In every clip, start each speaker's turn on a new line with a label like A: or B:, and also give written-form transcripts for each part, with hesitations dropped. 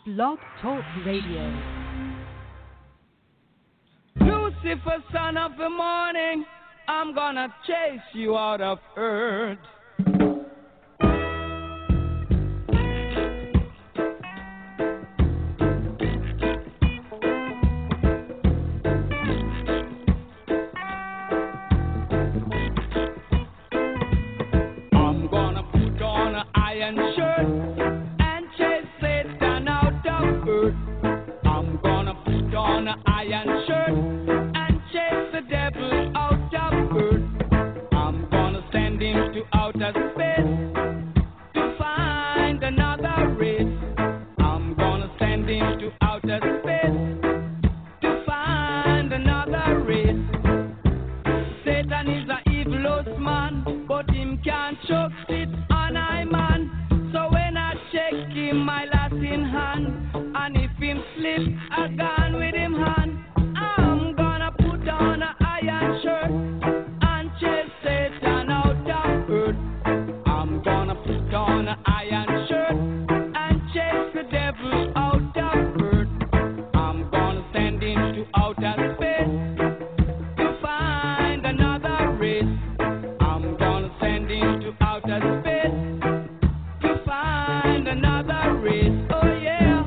A: Blog Talk Radio.
B: Lucifer, son of the morning, I'm gonna chase you out of earth. I'm gonna put on an iron shirt and chase Satan out of earth. I'm gonna put on an iron shirt and chase the devil out of earth. I'm gonna send him to outer space to find another race. I'm gonna send him to outer space to find another race. Satan is a evilous man, but him can't choke it on I man. So when I check him, I last in hand, and if him slip, I gone with him hand. I'm gonna put on an iron shirt and chase Satan out of earth. I'm gonna put on an iron shirt and chase the devil out of earth. I'm gonna send him to outer space to find another race. I'm gonna send him to outer space to find another race. Oh yeah.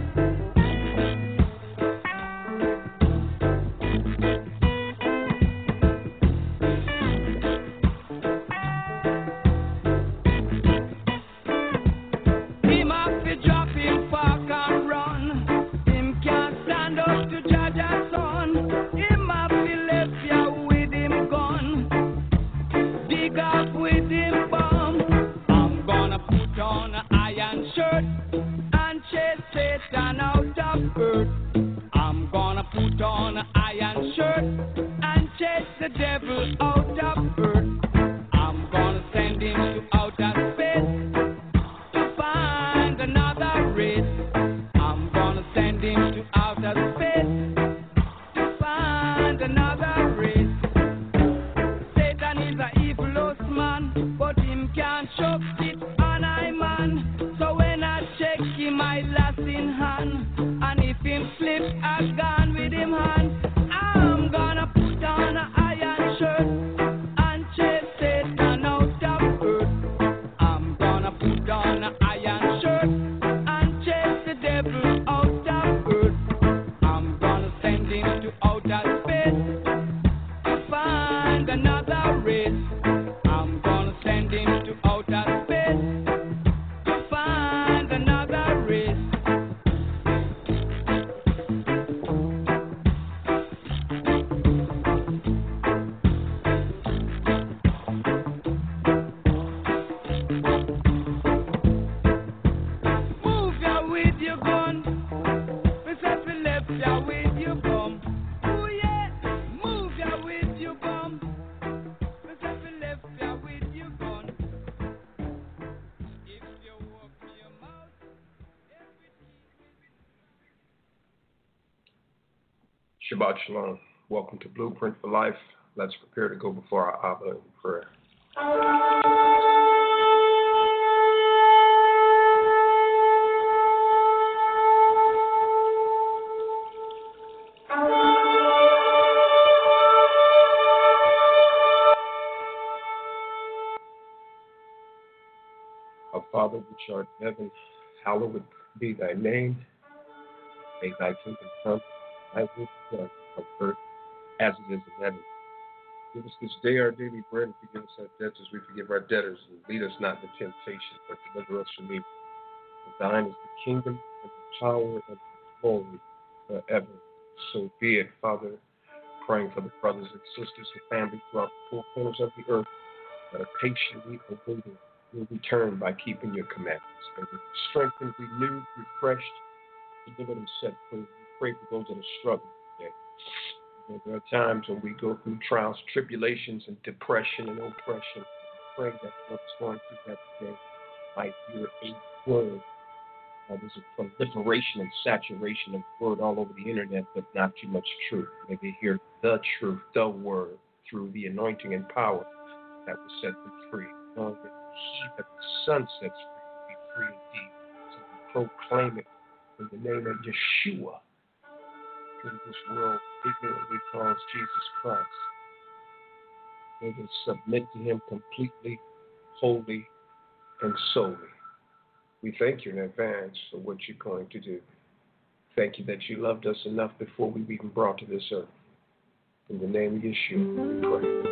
B: Him have to drop him park and run. Him can't stand up to judge a son. Him have to left ya with him gun. Dig up with him bomb. I'm gonna put on an iron shirt and chase Satan out of earth. I'm gonna put on an iron shirt and chase the devil out of earth. I'm gonna send him to outer space to find another race. I'm gonna send him to outer space to find another race. Satan is a evilous man, but him can't choke it on I man. So when I check him, I last in hand, and if him slip, I gone with him hand. I'm gonna put on an iron shirt and chase Satan out of earth. I'm gonna put on an iron shirt and chase the devil out of earth. I'm gonna send him to outer space to find another race. I'm gonna send him to outer space to find another race. Move ya with your gun. Me say fi left ya with your bum. Ooh yeah. Move ya with your bum. Me say fi left ya with your gun. If you open your mouth,
C: Shabbat Shalom. Welcome to Blueprint for Life. Let's prepare to go before our Abba in prayer. Our Father, which art in heaven, hallowed be thy name. May thy kingdom come, thy will be done on earth as it is in heaven. Give us this day our daily bread, and forgive us our debts as we forgive our debtors. And lead us not into temptation, but deliver us from evil. For thine is the kingdom, and the power, and the glory forever. So be it, Father. Praying for the brothers and sisters and families throughout the four corners of the earth that are patiently awaiting your return by keeping your commandments. May they be strengthened, renewed, refreshed, delivered, and set free. We pray for those that are struggling today. There are times when we go through trials, tribulations, and depression and oppression. We pray that what's going through that today might hear a word. There's a proliferation and saturation of word all over the internet, but not too much truth. May they hear the truth, the word, through the anointing and power that will set them free. Knowing that he that the Son sets free will be free indeed. So we proclaim it in the name of Yeshua, who this world ignorantly calls Jesus Christ. They can submit to him completely, wholly, and solely. We thank you in advance for what you're going to do. Thank you that you loved us enough before we were even brought to this earth. In the name of Yeshua, we pray.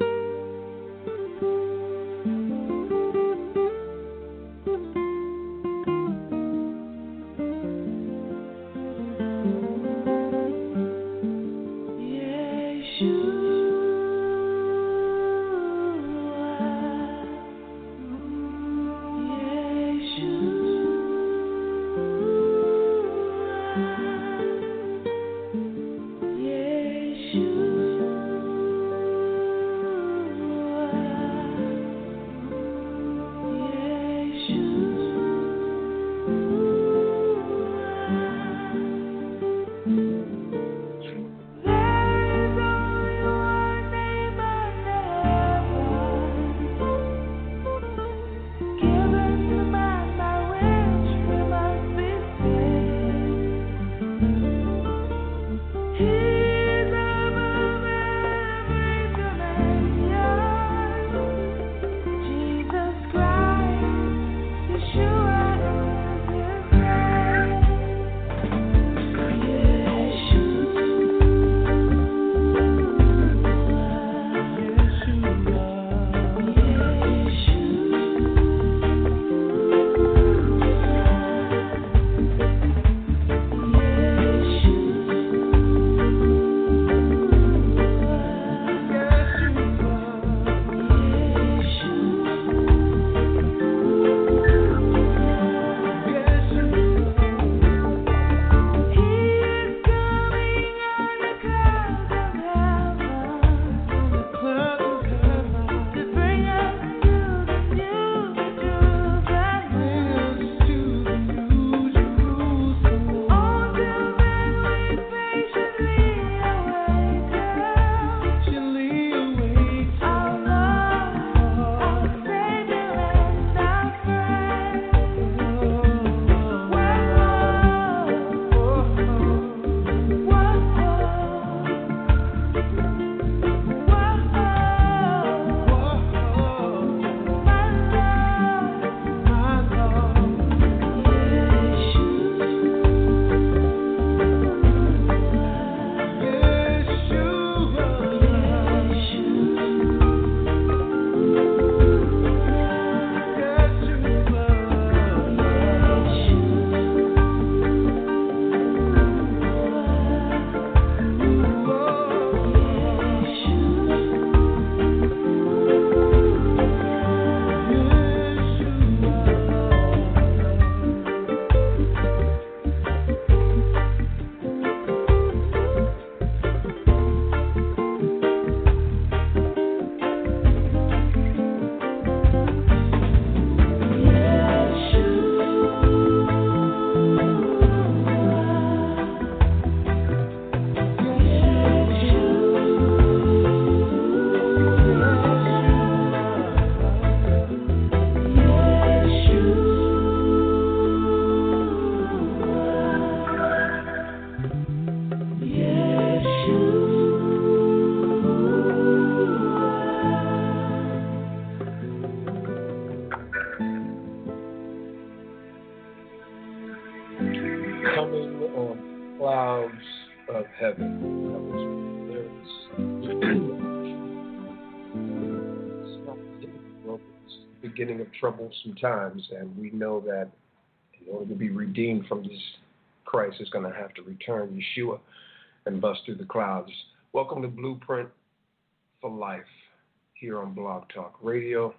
C: Beginning of troublesome times, and we know that in order to be redeemed from this, Christ is going to have to return, Yeshua, and bust through the clouds. Welcome to Blueprint for Life here on Blog Talk Radio.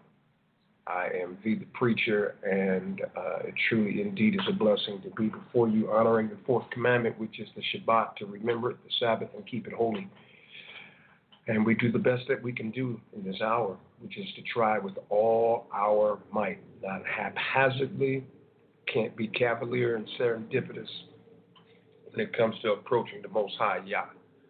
C: I am V the Preacher, and it truly indeed is a blessing to be before you, honoring the fourth commandment, which is the Shabbat, to remember it, the Sabbath, and keep it holy. And we do the best that we can do in this hour, which is to try with all our might, not haphazardly, can't be cavalier and serendipitous when it comes to approaching the Most High Yah.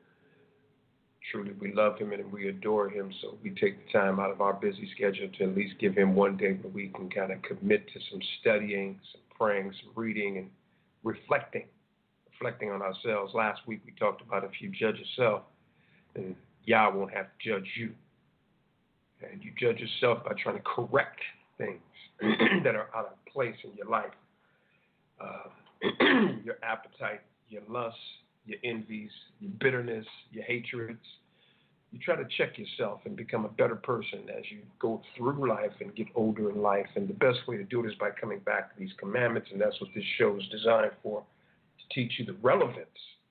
C: Truly, we love him and we adore him, so we take the time out of our busy schedule to at least give him one day where we can kind of commit to some studying, some praying, some reading, and reflecting on ourselves. Last week we talked about if you judge yourself, then Yah won't have to judge you. And you judge yourself by trying to correct things that are out of place in your life. Your appetite, your lusts, your envies, your bitterness, your hatreds. You try to check yourself and become a better person as you go through life and get older in life. And the best way to do it is by coming back to these commandments, and that's what this show is designed for, to teach you the relevance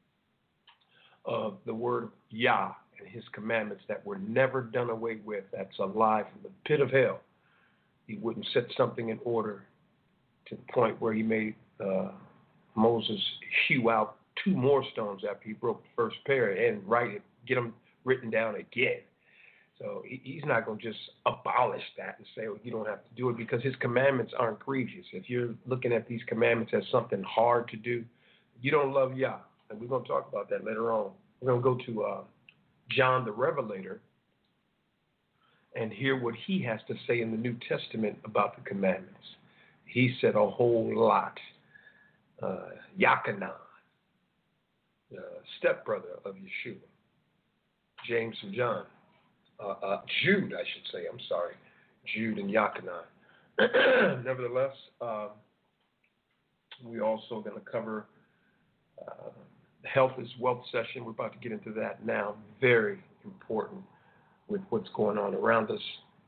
C: of the word Yah and his commandments that were never done away with. That's a lie from the pit of hell. He wouldn't set something in order to the point where he made Moses hew out 2 more stones after he broke the first pair and get them written down again. So he's not going to just abolish that and say, oh, you don't have to do it, because his commandments aren't grievous. If you're looking at these commandments as something hard to do, you don't love Yah. And we're going to talk about that later on. We're going to go to John the Revelator and hear what he has to say in the New Testament about the commandments. He said a whole lot. Yachanan, stepbrother of Yeshua, James and John, Jude, I should say. I'm sorry, Jude and Yachanan. Nevertheless, we're also going to cover Health is Wealth session. We're about to get into that now. Very important with what's going on around us.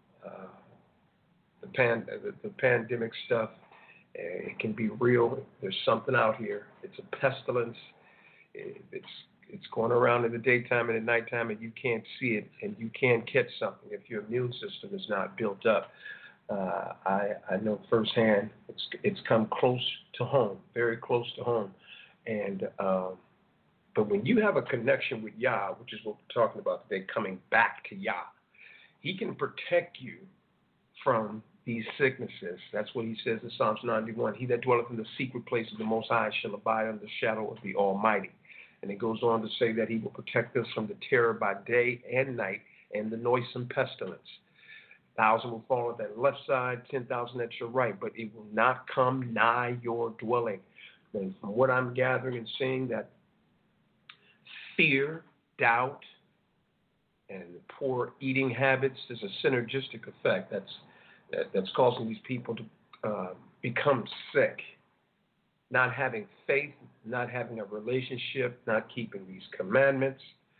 C: The pandemic stuff. It can be real. There's something out here. It's a pestilence. It's going around in the daytime and at nighttime, and you can't see it, and you can catch something if your immune system is not built up. I know firsthand. It's come close to home, very close to home, and but when you have a connection with Yah, which is what we're talking about today, coming back to Yah, He can protect you from these sicknesses. That's what he says in Psalms 91. He that dwelleth in the secret place of the Most High shall abide under the shadow of the Almighty. And it goes on to say that he will protect us from the terror by day and night and the noisome pestilence. 1,000 will fall at that left side, 10,000 at your right, but it will not come nigh your dwelling. And from what I'm gathering and seeing, that fear, doubt, and poor eating habits, there's a synergistic effect that's causing these people to become sick. Not having faith, not having a relationship, not keeping these commandments.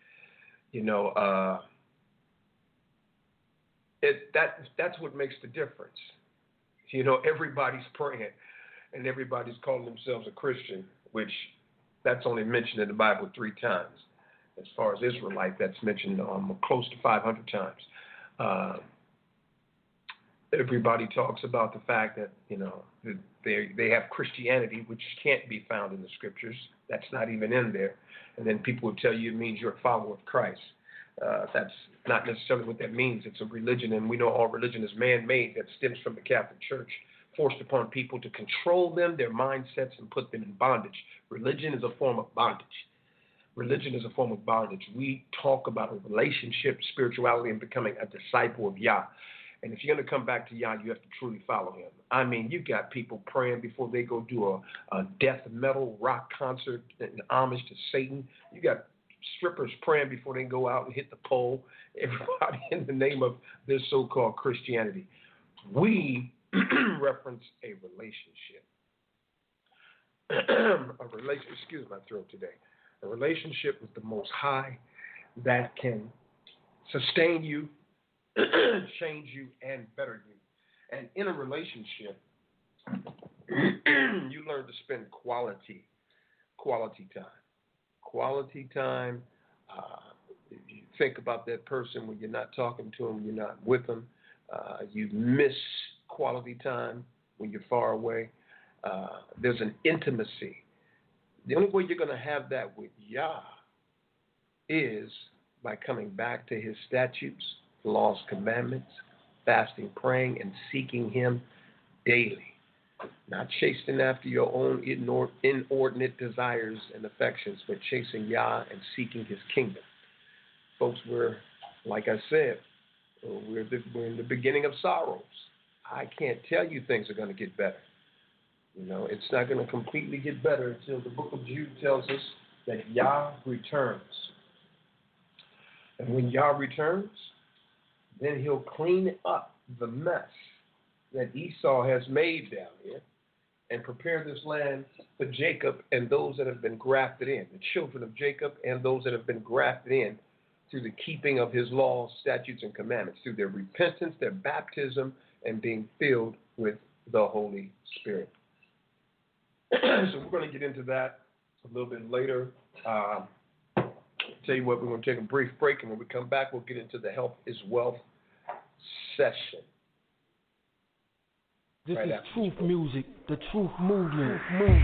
C: That's what makes the difference. Everybody's praying and everybody's calling themselves a Christian, which that's only mentioned in the Bible 3 times. As far as Israelite, that's mentioned close to 500 times. Everybody talks about the fact that, they have Christianity, which can't be found in the scriptures. That's not even in there. And then people will tell you it means you're a follower of Christ. That's not necessarily what that means. It's a religion, and we know all religion is man-made. That stems from the Catholic Church, forced upon people to control them, their mindsets, and put them in bondage. Religion is a form of bondage. Religion is a form of bondage. We talk about a relationship, spirituality, and becoming a disciple of Yah. And if you're going to come back to Yah, you have to truly follow him. I mean, you got people praying before they go do a death metal rock concert in homage to Satan. You got strippers praying before they go out and hit the pole. Everybody in the name of this so-called Christianity. We reference a relationship. Excuse my throat today. A relationship with the Most High that can sustain you, change you, and better you. And in a relationship, you learn to spend quality time. Quality time. You think about that person when you're not talking to them, you're not with them. You miss quality time when you're far away. There's an intimacy. The only way you're going to have that with Yah is by coming back to his statutes, laws, commandments, fasting, praying, and seeking him daily. Not chasing after your own inordinate desires and affections, but chasing Yah and seeking his kingdom. Folks, like I said, we're in the beginning of sorrows. I can't tell you things are going to get better. You know, it's not going to completely get better until the book of Jude tells us that Yah returns. And when Yah returns, then he'll clean up the mess that Esau has made down here and prepare this land for Jacob and those that have been grafted in, the children of Jacob and those that have been grafted in through the keeping of his laws, statutes, and commandments, through their repentance, their baptism, and being filled with the Holy Spirit. So we're going to get into that a little bit later. Tell you what, we're going to take a brief break, and when we come back, we'll get into the Health is Wealth session.
D: This is Truth Music, the Truth Movement.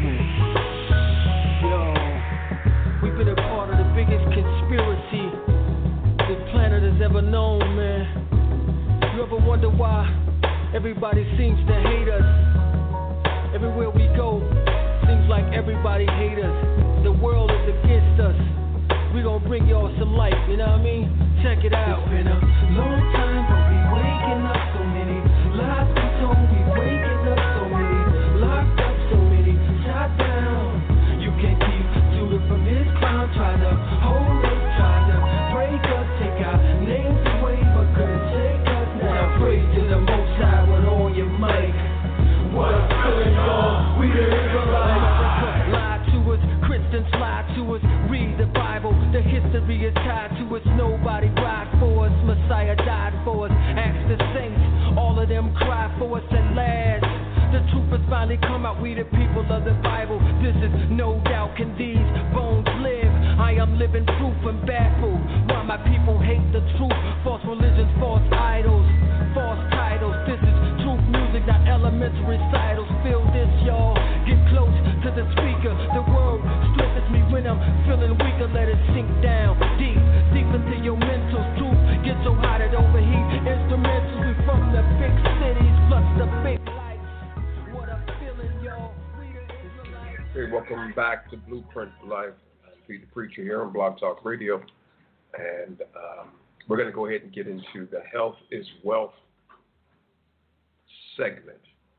D: Yo, we've been a part of the biggest conspiracy this planet has ever known, man. You ever wonder why everybody seems to hate us? Everywhere we go, seems like everybody hates us. The world is against us. We gon' bring y'all some light, you know what I mean? Check it out.
E: It's been a long time, but we waking up so many lies we told. We waking up so many, locked up so many, shot down. You can't keep Judah from his crown. Try to hold us, try to break us, take our names away, but couldn't shake us. Now praise to the Most High with all your might. What up, good y'all? We the Israelites.
D: Lie to us, Christians lie to us. Read the Bible, the history is tied to us. Nobody died for us, Messiah died for us. Ask the saints, all of them cry for us at last. The truth has finally come out, we the people of the Bible. This is no doubt, can these bones live? I am living proof and baffled why my people hate the truth. False religions, false idols, false titles. This is truth music, not elemental recitals. Feel this, y'all, get close to the speaker. The word strengthens me when I'm feeling weaker. Let it sink down deep, deep into your mental. Truth get so hot it overheat. Instrumentals, we from the big cities plus the big lights. What I'm feeling, y'all, we the Israelites.
C: Hey, welcome back to Blueprint for Life. Pete the Preacher here on Blog Talk Radio. And we're going to go ahead and get into the Health is Wealth segment.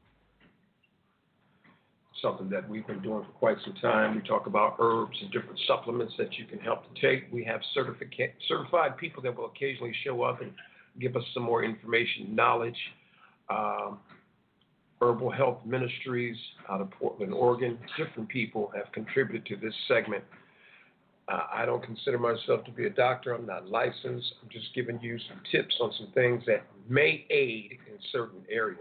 C: Something that we've been doing for quite some time. We talk about herbs and different supplements that you can help to take. We have certified people that will occasionally show up and give us some more information, knowledge. Herbal Health Ministries out of Portland, Oregon. Different people have contributed to this segment. I don't consider myself to be a doctor. I'm not licensed. I'm just giving you some tips on some things that may aid in certain areas.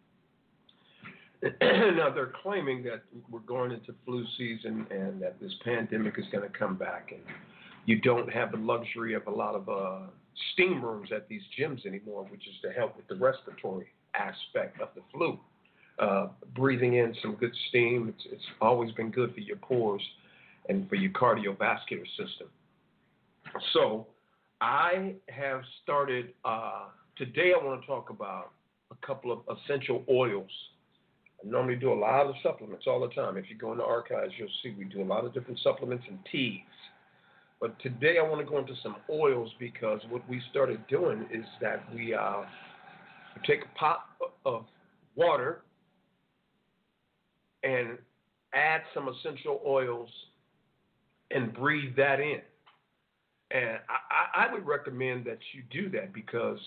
C: Now, they're claiming that we're going into flu season and that this pandemic is going to come back, and you don't have the luxury of a lot of steam rooms at these gyms anymore, which is to help with the respiratory aspect of the flu. Breathing in some good steam, it's always been good for your pores and for your cardiovascular system. So I have started, today I want to talk about a couple of essential oils. I normally do a lot of supplements all the time. If you go in the archives, you'll see we do a lot of different supplements and teas. But today I want to go into some oils because what we started doing is that we take a pot of water and add some essential oils and breathe that in. And I would recommend that you do that because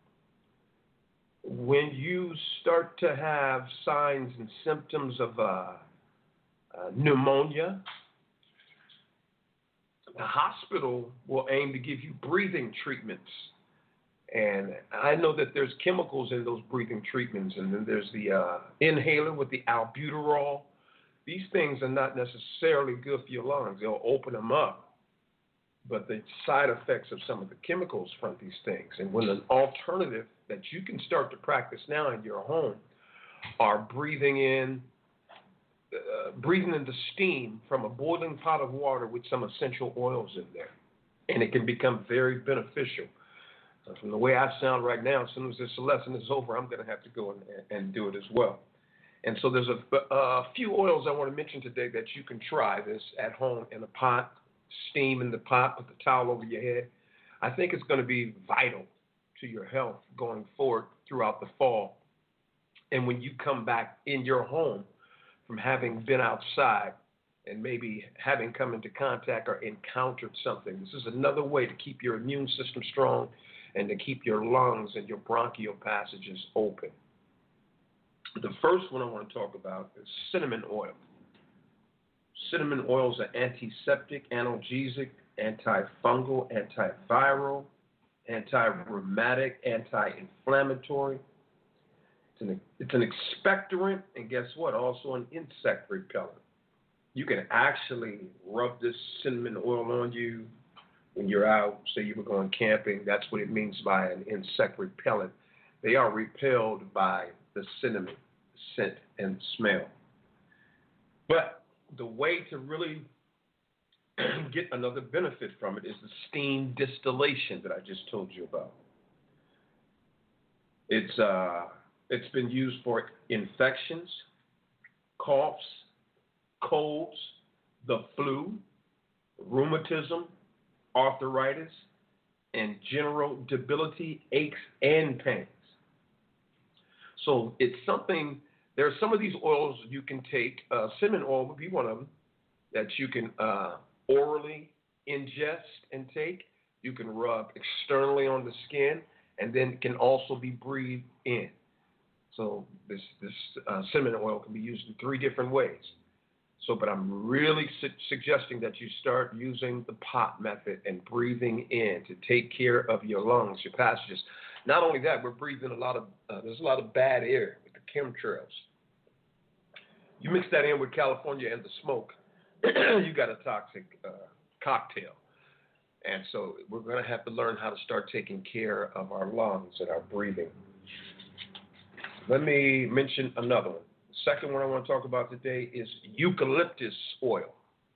C: when you start to have signs and symptoms of pneumonia, the hospital will aim to give you breathing treatments. And I know that there's chemicals in those breathing treatments, and then there's the inhaler with the albuterol. These things are not necessarily good for your lungs. They'll open them up, but the side effects of some of the chemicals from these things. And when an alternative that you can start to practice now in your home are breathing in the steam from a boiling pot of water with some essential oils in there. And it can become very beneficial. From the way I sound right now, as soon as this lesson is over, I'm going to have to go and do it as well. And so there's a few oils I want to mention today that you can try this at home in a pot, steam in the pot, put the towel over your head. I think it's going to be vital to your health going forward throughout the fall. And when you come back in your home from having been outside and maybe having come into contact or encountered something. This is another way to keep your immune system strong and to keep your lungs and your bronchial passages open. The first one I want to talk about is cinnamon oil. Cinnamon oils are antiseptic, analgesic, antifungal, antiviral, anti-rheumatic, anti-inflammatory. It's an expectorant, and guess what? Also an insect repellent. You can actually rub this cinnamon oil on you when you're out. Say you were going camping. That's what it means by an insect repellent. They are repelled by the cinnamon scent and smell. But the way to really get another benefit from it is the steam distillation that I just told you about. It's been used for infections, coughs, colds, the flu, rheumatism, arthritis, and general debility, aches, and pains. So it's something, there are some of these oils you can take. Cinnamon oil would be one of them that you can orally ingest and take. You can rub externally on the skin, and then it can also be breathed in. So this cinnamon oil can be used in 3 different ways. So, but I'm really suggesting that you start using the pot method and breathing in to take care of your lungs, your passages. Not only that, we're breathing there's a lot of bad air with the chemtrails. You mix that in with California and the smoke, you got a toxic cocktail. And so we're going to have to learn how to start taking care of our lungs and our breathing. Let me mention another one. The second one I want to talk about today is eucalyptus oil.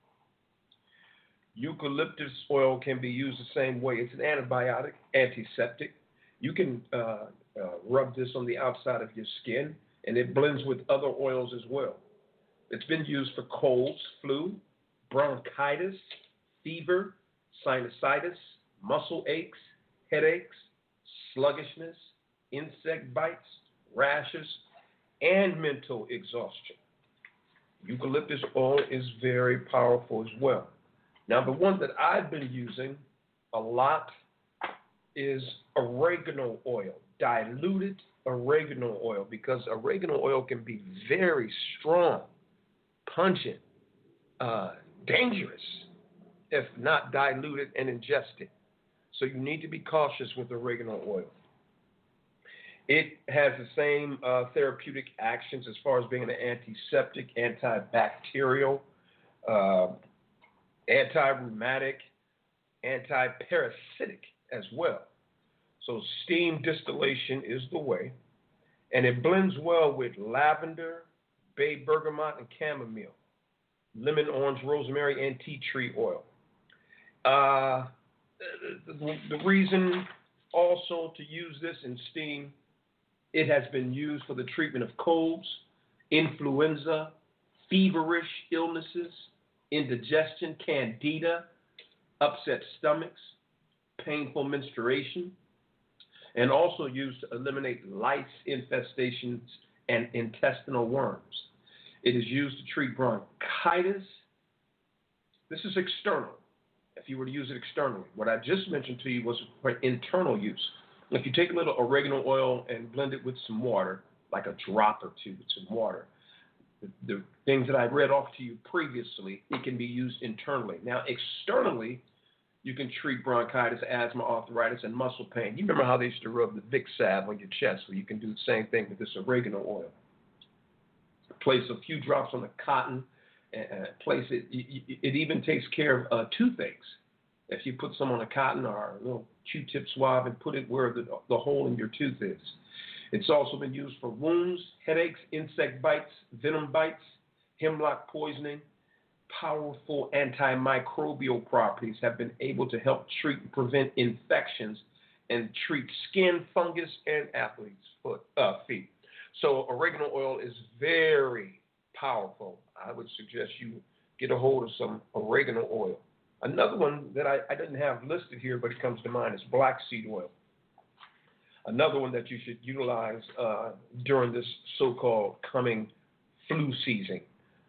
C: Eucalyptus oil can be used the same way. It's an antibiotic, antiseptic. You can rub this on the outside of your skin, and it blends with other oils as well. It's been used for colds, flu, bronchitis, fever, sinusitis, muscle aches, headaches, sluggishness, insect bites, rashes, and mental exhaustion. Eucalyptus oil is very powerful as well. Now, the one that I've been using a lot is oregano oil, diluted oregano oil, because oregano oil can be very strong, pungent, dangerous if not diluted and ingested. So you need to be cautious with oregano oil. It has the same therapeutic actions as far as being an antiseptic, antibacterial, anti-rheumatic, anti-parasitic as well. So steam distillation is the way, and it blends well with lavender, bay bergamot, and chamomile, lemon, orange, rosemary, and tea tree oil. The reason also to use this in steam, it has been used for the treatment of colds, influenza, feverish illnesses, indigestion, candida, upset stomachs, painful menstruation, and also used to eliminate lice infestations and intestinal worms. It is used to treat bronchitis. This is external, if you were to use it externally. What I just mentioned to you was for internal use. If you take a little oregano oil and blend it with some water, like a drop or two with some water, the things that I read off to you previously, it can be used internally. Now, externally, you can treat bronchitis, asthma, arthritis, and muscle pain. You remember how they used to rub the Vicks salve on your chest? Well, you can do the same thing with this oregano oil. Place a few drops on the cotton, place it. It even takes care of toothaches. If you put some on a cotton or a little Q-tip swab and put it where the hole in your tooth is. It's also been used for wounds, headaches, insect bites, venom bites, hemlock poisoning. Powerful antimicrobial properties have been able to help treat and prevent infections and treat skin, fungus, and athlete's feet. So oregano oil is very powerful. I would suggest you get a hold of some oregano oil. Another one that I didn't have listed here, but it comes to mind, is black seed oil. Another one that you should utilize during this so-called coming flu season.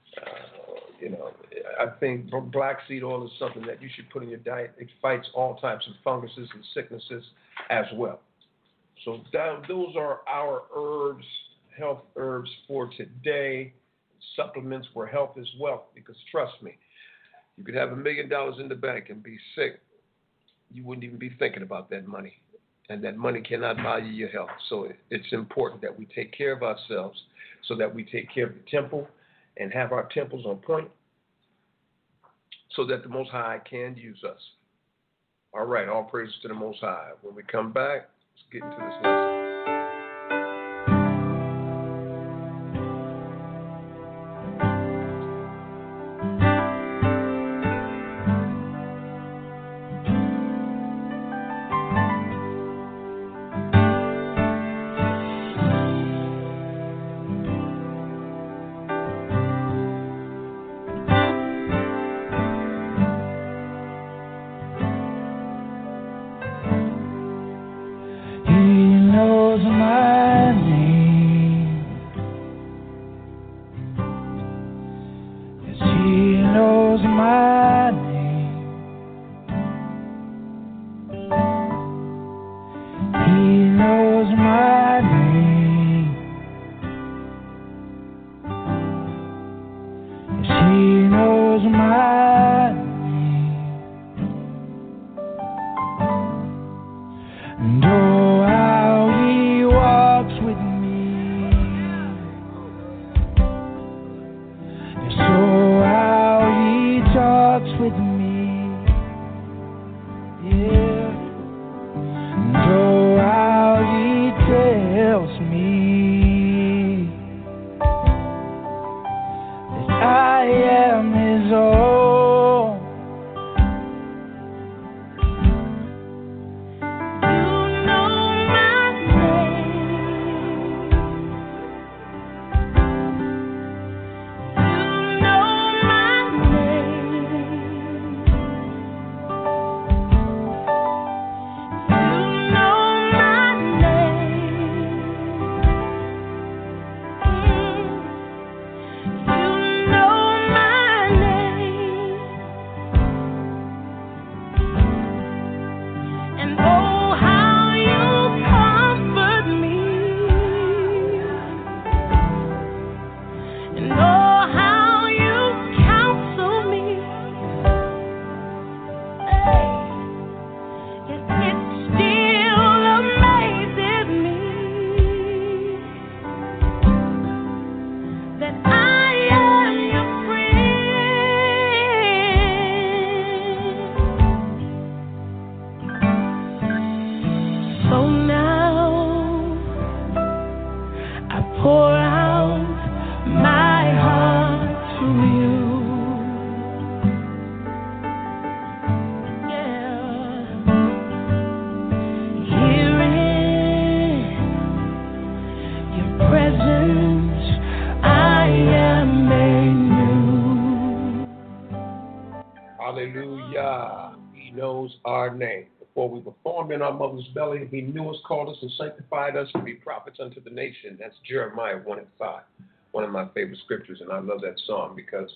C: I think black seed oil is something that you should put in your diet. It fights all types of funguses and sicknesses as well. So those are our herbs, health herbs for today. Supplements for health is wealth, because trust me, you could have $1 million in the bank and be sick. You wouldn't even be thinking about that money. And that money cannot buy you your health. So it's important that we take care of ourselves so that we take care of the temple and have our temples on point so that the Most High can use us. All right, all praises to the Most High. When we come back, let's get into this lesson. Hallelujah. He knows our name. Before we were formed in our mother's belly, he knew us, called us, and sanctified us to be prophets unto the nation. That's Jeremiah 1:5, one of my favorite scriptures, and I love that song because,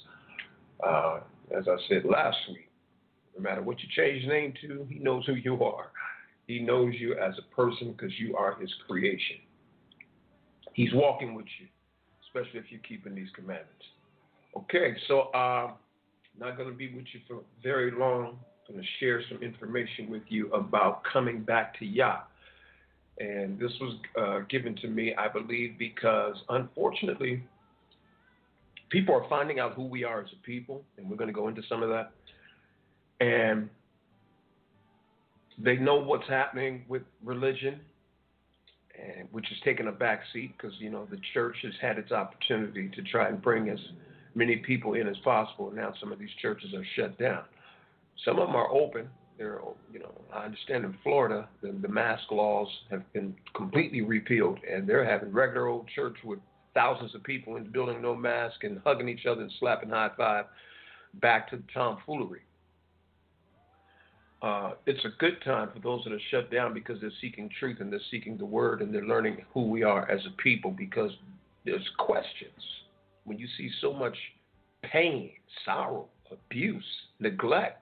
C: as I said last week, no matter what you change your name to, he knows who you are. He knows you as a person because you are his creation. He's walking with you, especially if you're keeping these commandments. Okay, so not going to be with you for very long. I'm going to share some information with you about coming back to Yah. And this was given to me, I believe, because unfortunately, people are finding out who we are as a people, and we're going to go into some of that. And they know what's happening with religion, and which is taking a back seat because, you know, the church has had its opportunity to try and bring as many people in as possible. Now some of these churches are shut down. Some of them are open. They're, you know, I understand in Florida, the mask laws have been completely repealed, and they're having regular old church with thousands of people in the building, no mask, and hugging each other and slapping high five, back to tomfoolery. It's a good time for those that are shut down because they're seeking truth and they're seeking the word and they're learning who we are as a people, because there's questions. When you see so much pain, sorrow, abuse, neglect,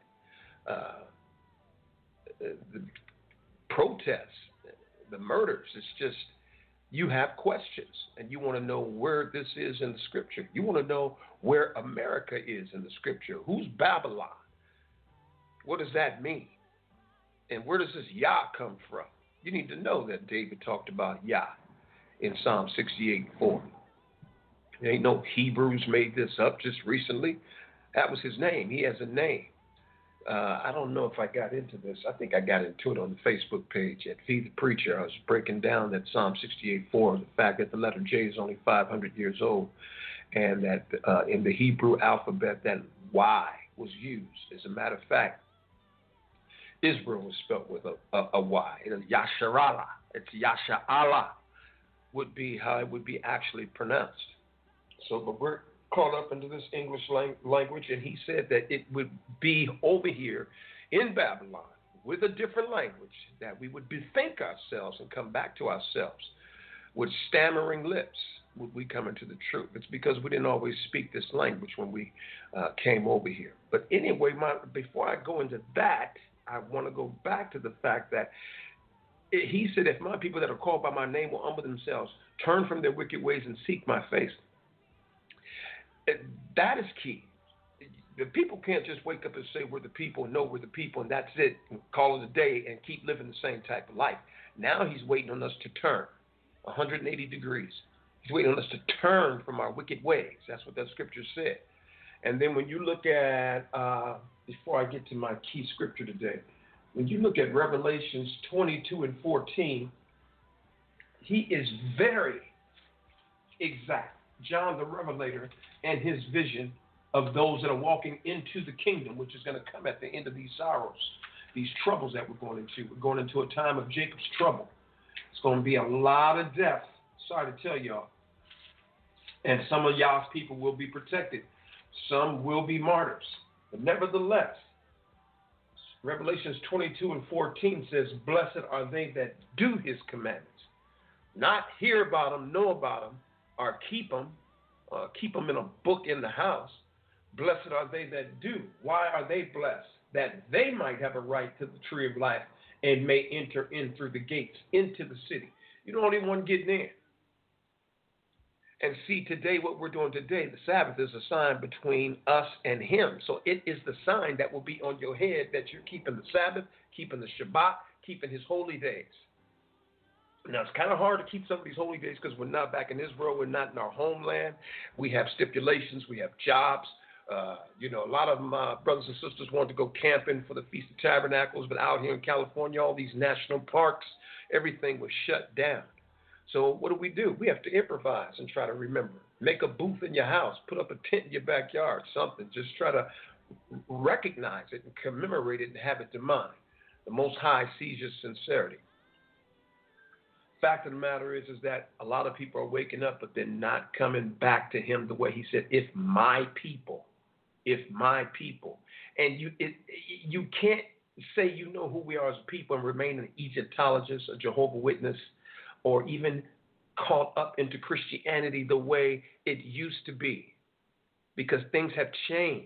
C: the protests, the murders. It's just, you have questions and you want to know where this is in the scripture. You want to know where America is in the scripture. Who's Babylon? What does that mean? And where does this Yah come from? You need to know that David talked about Yah in Psalm 68:4. There ain't no Hebrews made this up just recently. That was his name. He has a name. I don't know if I got into this. I think I got into it on the Facebook page at Feed the Preacher. I was breaking down that Psalm 68:4, the fact that the letter J is only 500 years old, and that in the Hebrew alphabet that Y was used. As a matter of fact, Israel was spelled with a Y. Yasharallah. It's Yasha'Allah would be how it would be actually pronounced. So, but we're caught up into this English language, and he said that it would be over here in Babylon with a different language, that we would bethink ourselves and come back to ourselves with stammering lips. Would we come into the truth? It's because we didn't always speak this language when we came over here. But anyway, before I go into that, I want to go back to the fact that he said, if my people that are called by my name will humble themselves, turn from their wicked ways and seek my face. That is key. The people can't just wake up and say we're the people, know we're the people, and that's it, and call it a day and keep living the same type of life. Now he's waiting on us to turn 180 degrees. He's waiting on us to turn from our wicked ways. That's what that scripture said. And then when you look at, before I get to my key scripture today, when you look at Revelations 22 and 14, he is very exact. John the Revelator and his vision of those that are walking into the kingdom, which is going to come at the end of these sorrows, these troubles that we're going into. We're going into a time of Jacob's trouble. It's going to be a lot of death. Sorry to tell y'all. And some of y'all's people will be protected. Some will be martyrs. But nevertheless, Revelations 22 and 14 says, blessed are they that do his commandments. Not hear about them, know about them, or keep them in a book in the house. Blessed are they that do. Why are they blessed? That they might have a right to the tree of life and may enter in through the gates into the city. You're the only one getting in. And see, today, what we're doing today, the Sabbath is a sign between us and him. So it is the sign that will be on your head that you're keeping the Sabbath, keeping the Shabbat, keeping his holy days. Now, it's kind of hard to keep some of these holy days because we're not back in Israel. We're not in our homeland. We have stipulations. We have jobs. A lot of my brothers and sisters wanted to go camping for the Feast of Tabernacles, but out here in California, all these national parks, everything was shut down. So what do? We have to improvise and try to remember. Make a booth in your house. Put up a tent in your backyard, something. Just try to recognize it and commemorate it and have it to mind. The Most High sees your sincerity. Fact of the matter is that a lot of people are waking up, but they're not coming back to him the way he said, if my people. And you can't say you know who we are as a people and remain an Egyptologist, a Jehovah's Witness, or even caught up into Christianity the way it used to be, because things have changed.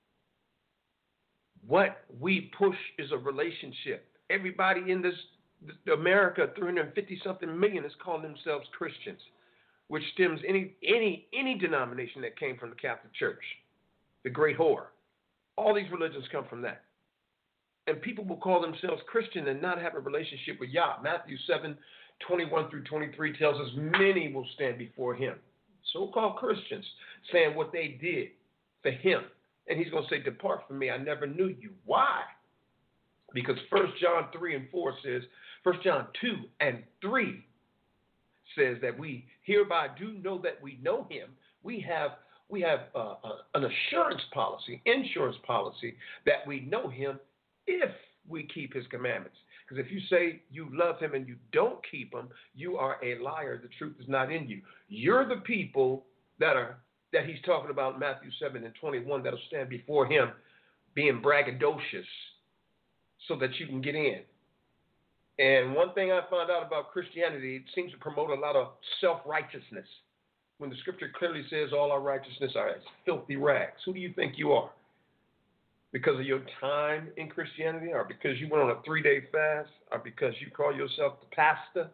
C: What we push is a relationship. Everybody in this America, 350-something million, is calling themselves Christians, which stems any denomination that came from the Catholic Church, the Great Whore. All these religions come from that. And people will call themselves Christian and not have a relationship with Yah. Matthew 7:21 through 23 tells us many will stand before him, so-called Christians, saying what they did for him. And he's going to say, depart from me, I never knew you. Why? Because 1 John 3 and 4 says, 1 John 2 and 3 says that we hereby do know that we know him. We have an insurance policy that we know him if we keep his commandments. Because if you say you love him and you don't keep him, you are a liar. The truth is not in you. You're the people that he's talking about in Matthew 7 and 21 that'll stand before him being braggadocious so that you can get in. And one thing I found out about Christianity, it seems to promote a lot of self-righteousness, when the scripture clearly says all our righteousness are as filthy rags? Who do you think you are? Because of your time in Christianity, or because you went on a 3-day fast, or because you call yourself the pastor?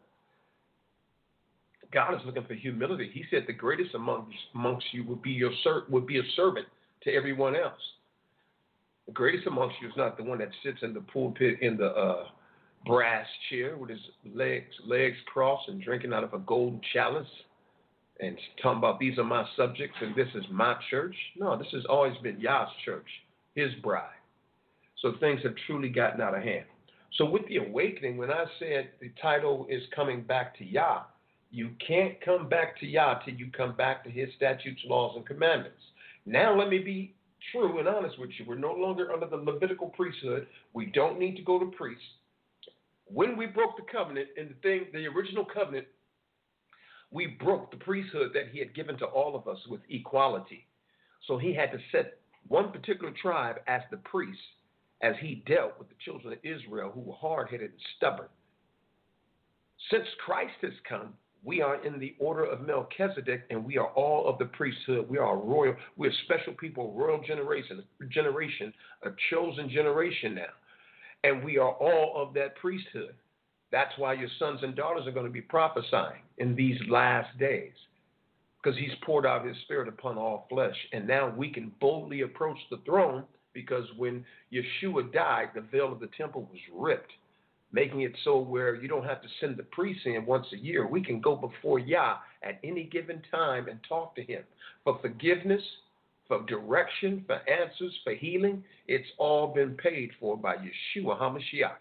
C: God is looking for humility. He said the greatest amongst you would be a servant to everyone else. The greatest amongst you is not the one that sits in the pulpit in the brass chair with his legs crossed and drinking out of a golden chalice and talking about these are my subjects and this is my church. No, this has always been Yah's church, his bride. So things have truly gotten out of hand. So with the awakening, when I said the title is coming back to Yah, you can't come back to Yah till you come back to his statutes, laws, and commandments. Now let me be true and honest with you. We're no longer under the Levitical priesthood. We don't need to go to priests. When we broke the covenant, and the original covenant, we broke the priesthood that he had given to all of us with equality. So he had to set one particular tribe as the priest as he dealt with the children of Israel who were hard-headed and stubborn. Since Christ has come, we are in the order of Melchizedek, and we are all of the priesthood. We are royal. We're special people, royal generation, a chosen generation now. And we are all of that priesthood. That's why your sons and daughters are going to be prophesying in these last days, because he's poured out his spirit upon all flesh. And now we can boldly approach the throne, because when Yeshua died, the veil of the temple was ripped, making it so where you don't have to send the priest in once a year. We can go before Yah at any given time and talk to him for forgiveness, for direction, for answers, for healing. It's all been paid for by Yeshua HaMashiach.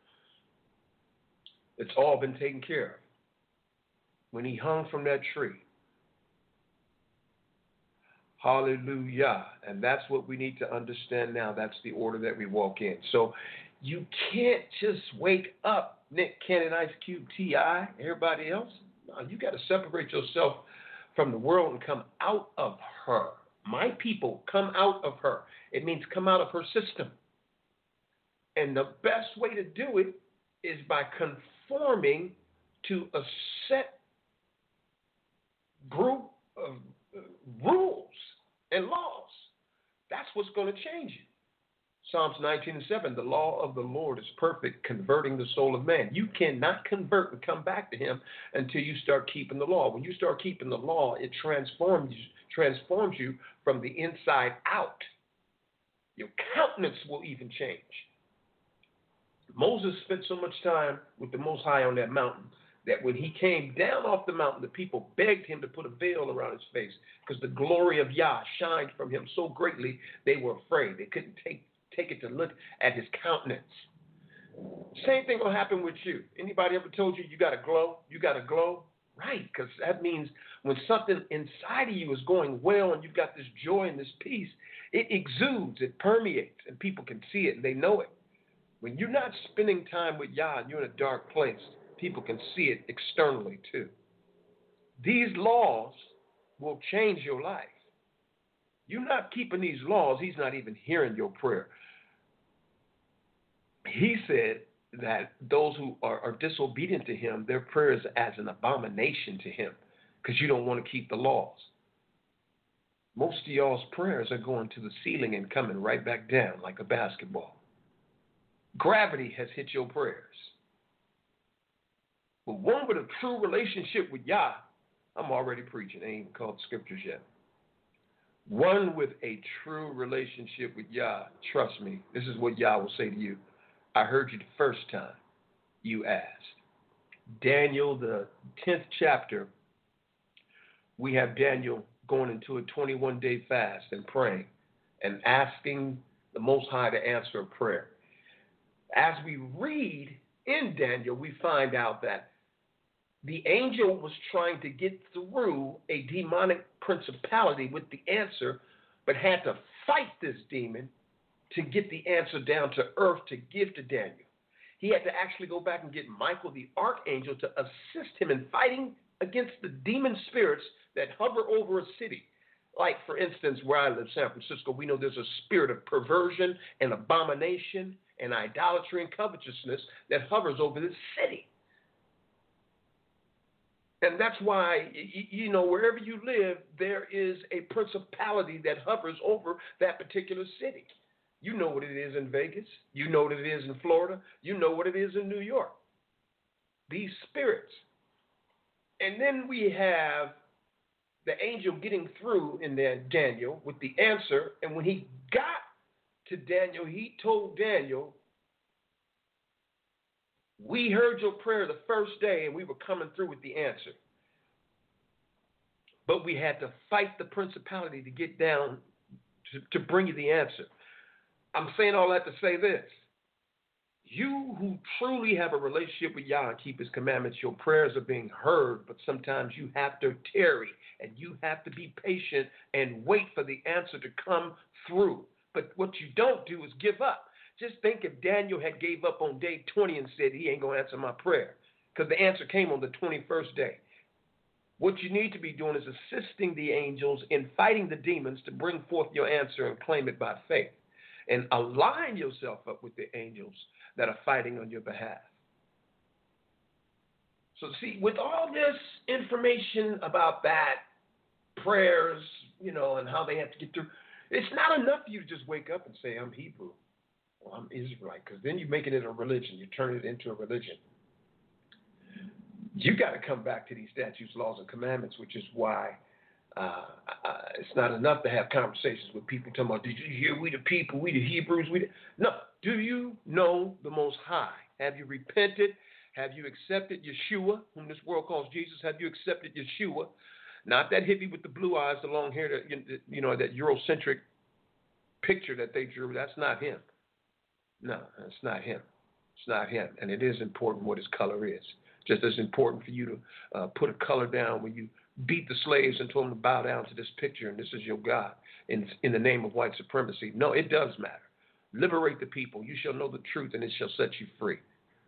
C: It's all been taken care of when he hung from that tree. Hallelujah. And that's what we need to understand now. That's the order that we walk in. So you can't just wake up, Nick Cannon, Ice Cube, T.I., everybody else. No, you got to separate yourself from the world and come out of her. My people, come out of her. It means come out of her system. And the best way to do it is by conforming to a set group of rules and laws. That's what's going to change it. Psalms 19:7, the law of the Lord is perfect, converting the soul of man. You cannot convert and come back to him until you start keeping the law. When you start keeping the law, it transforms you from the inside out. Your countenance will even change. Moses spent so much time with the Most High on that mountain that when he came down off the mountain, the people begged him to put a veil around his face because the glory of Yah shined from him so greatly they were afraid. They couldn't take it to look at his countenance. Same thing will happen with you. Anybody ever told you you got to glow? You got to glow? Right, because that means when something inside of you is going well and you've got this joy and this peace, it exudes, it permeates, and people can see it and they know it. When you're not spending time with Yah and you're in a dark place, people can see it externally too. These laws will change your life. You're not keeping these laws, he's not even hearing your prayer. He said that those who are disobedient to him, their prayer is as an abomination to him because you don't want to keep the laws. Most of y'all's prayers are going to the ceiling and coming right back down like a basketball. Gravity has hit your prayers. But one with a true relationship with Yah, I'm already preaching. I ain't even called scriptures yet. One with a true relationship with Yah, trust me, this is what Yah will say to you. I heard you the first time you asked. Daniel, the 10th chapter, we have Daniel going into a 21-day fast and praying and asking the Most High to answer a prayer. As we read in Daniel, we find out that the angel was trying to get through a demonic principality with the answer, but had to fight this demon to get the answer down to earth to give to Daniel. He had to actually go back and get Michael, the archangel, to assist him in fighting against the demon spirits that hover over a city. Like, for instance, where I live, San Francisco, we know there's a spirit of perversion and abomination and idolatry and covetousness that hovers over this city. And that's why, wherever you live, there is a principality that hovers over that particular city. You know what it is in Vegas. You know what it is in Florida. You know what it is in New York. These spirits. And then we have the angel getting through in there, Daniel, with the answer. And when he got to Daniel, he told Daniel, we heard your prayer the first day and we were coming through with the answer. But we had to fight the principality to get down to bring you the answer. I'm saying all that to say this. You who truly have a relationship with Yah and keep his commandments, your prayers are being heard, but sometimes you have to tarry and you have to be patient and wait for the answer to come through. But what you don't do is give up. Just think if Daniel had gave up on day 20 and said he ain't going to answer my prayer, because the answer came on the 21st day. What you need to be doing is assisting the angels in fighting the demons to bring forth your answer and claim it by faith. And align yourself up with the angels that are fighting on your behalf. So see, with all this information about that, prayers, and how they have to get through, it's not enough for you to just wake up and say, I'm Hebrew or I'm Israelite, because then you're making it a religion. You turn it into a religion. You got to come back to these statutes, laws, and commandments, which is why it's not enough to have conversations with people talking about, did you hear we the people, we the Hebrews, No. Do you know the Most High? Have you repented? Have you accepted Yeshua, whom this world calls Jesus? Have you accepted Yeshua? Not that hippie with the blue eyes, the long hair, that Eurocentric picture that they drew. That's not him. No, that's not him. It's not him. And it is important what his color is. Just as important for you to put a color down when you beat the slaves and told them to bow down to this picture and this is your God in the name of white supremacy. No, it does matter. Liberate the people. You shall know the truth and it shall set you free.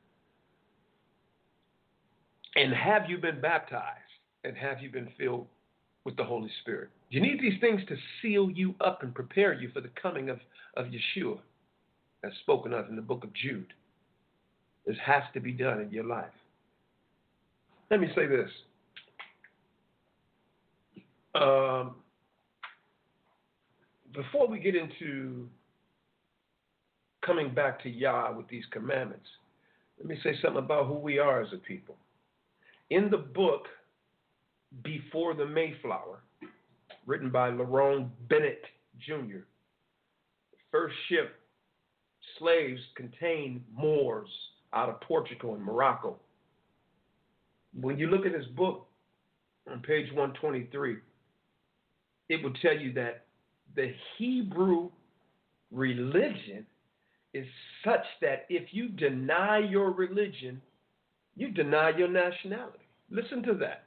C: And have you been baptized? And have you been filled with the Holy Spirit? You need these things to seal you up and prepare you for the coming of Yeshua, as spoken of in the book of Jude. This has to be done in your life. Let me say this. Before we get into coming back to Yah with these commandments, let me say something about who we are as a people. In the book Before the Mayflower, written by Lerone Bennett Jr., the first ship slaves contained Moors out of Portugal and Morocco. When you look at this book on page 123, it will tell you that the Hebrew religion is such that if you deny your religion, you deny your nationality. Listen to that.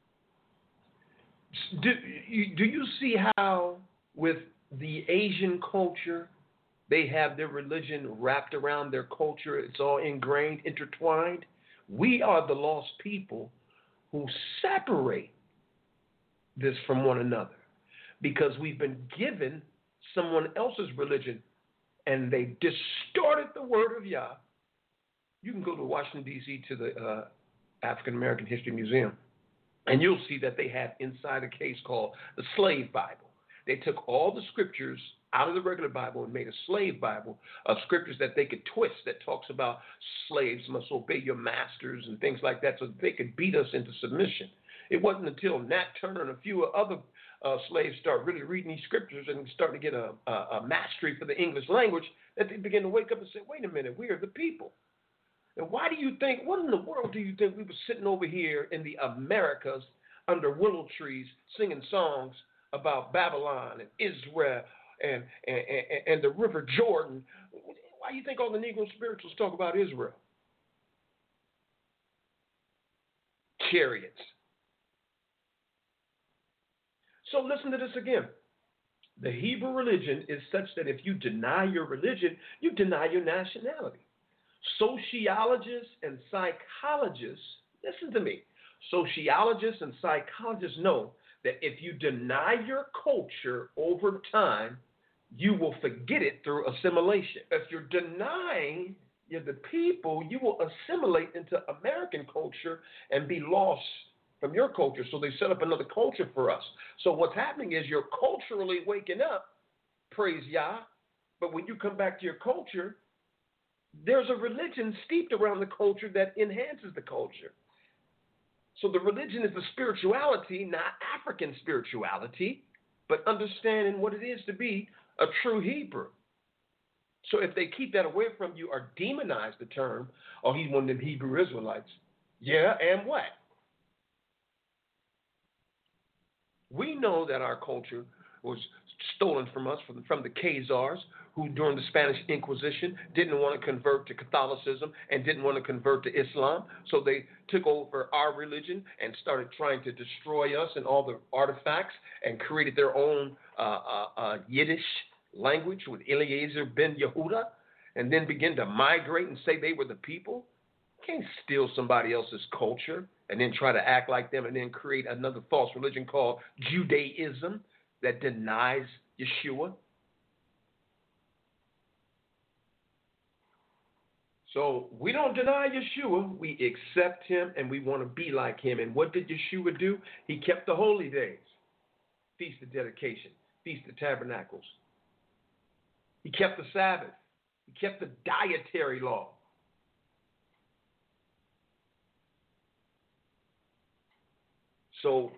C: Do you see how with the Asian culture, they have their religion wrapped around their culture? It's all ingrained, intertwined. We are the lost people who separate this from one another because we've been given someone else's religion and they distorted the word of Yah. You can go to Washington, D.C. to the African American History Museum, and you'll see that they have inside a case called the Slave Bible. They took all the scriptures out of the regular Bible and made a slave Bible of scriptures that they could twist that talks about slaves must obey your masters and things like that so that they could beat us into submission. It wasn't until Nat Turner and a few other slaves start really reading these scriptures and starting to get a mastery for the English language that they begin to wake up and say, wait a minute, we are the people. And why do you think, what in the world do you think we were sitting over here in the Americas under willow trees singing songs about Babylon and Israel and the River Jordan? Why do you think all the Negro spirituals talk about Israel? Chariots. So listen to this again. The Hebrew religion is such that if you deny your religion, you deny your nationality. Sociologists and psychologists, listen to me, sociologists and psychologists know that if you deny your culture over time, you will forget it through assimilation. If you're denying the people, you will assimilate into American culture and be lost from your culture. So they set up another culture for us. So what's happening is you're culturally waking up, praise Yah, but when you come back to your culture, there's a religion steeped around the culture that enhances the culture. So the religion is the spirituality, not African spirituality, but understanding what it is to be a true Hebrew. So if they keep that away from you or demonize the term, oh, he's one of them Hebrew Israelites. Yeah, and what? We know that our culture was stolen from us from the Khazars, who during the Spanish Inquisition didn't want to convert to Catholicism and didn't want to convert to Islam. So they took over our religion and started trying to destroy us and all the artifacts and created their own Yiddish language with Eliezer ben Yehuda, and then began to migrate and say they were the people. You can't steal somebody else's culture and then try to act like them and then create another false religion called Judaism that denies Yeshua. So we don't deny Yeshua. We accept him and we want to be like him. And what did Yeshua do? He kept the holy days, Feast of Dedication, Feast of Tabernacles. He kept the Sabbath. He kept the dietary law. So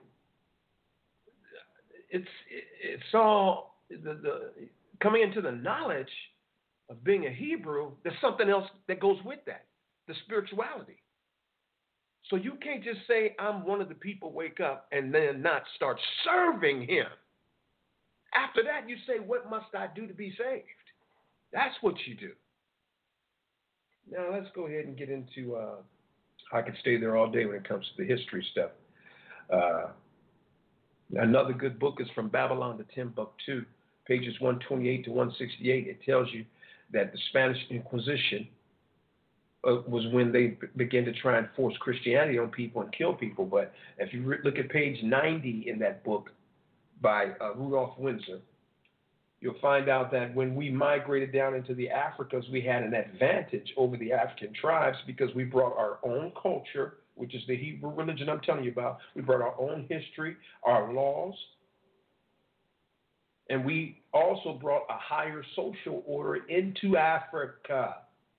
C: it's all the coming into the knowledge of being a Hebrew. There's something else that goes with that, the spirituality. So you can't just say I'm one of the people, wake up, and then not start serving him. After that, you say, what must I do to be saved? That's what you do. Now let's go ahead and get into. I could stay there all day when it comes to the history stuff. Another good book is From Babylon to Timbuktu, pages 128 to 168. It tells you that the Spanish Inquisition was when they began to try and force Christianity on people and kill people. But if you look at page 90 in that book by Rudolph Windsor, you'll find out that when we migrated down into the Africas, we had an advantage over the African tribes because we brought our own culture, which is the Hebrew religion I'm telling you about. We brought our own history, our laws, and we also brought a higher social order into Africa.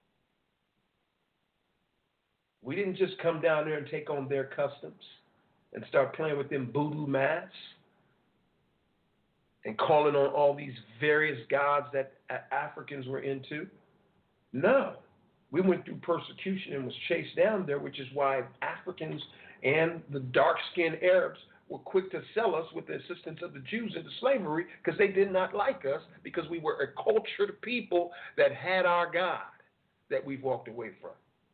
C: We didn't just come down there and take on their customs and start playing with them voodoo masks and calling on all these various gods that Africans were into. No. We went through persecution and was chased down there, which is why Africans and the dark-skinned Arabs were quick to sell us with the assistance of the Jews into slavery because they did not like us because we were a cultured people that had our God that we've walked away from.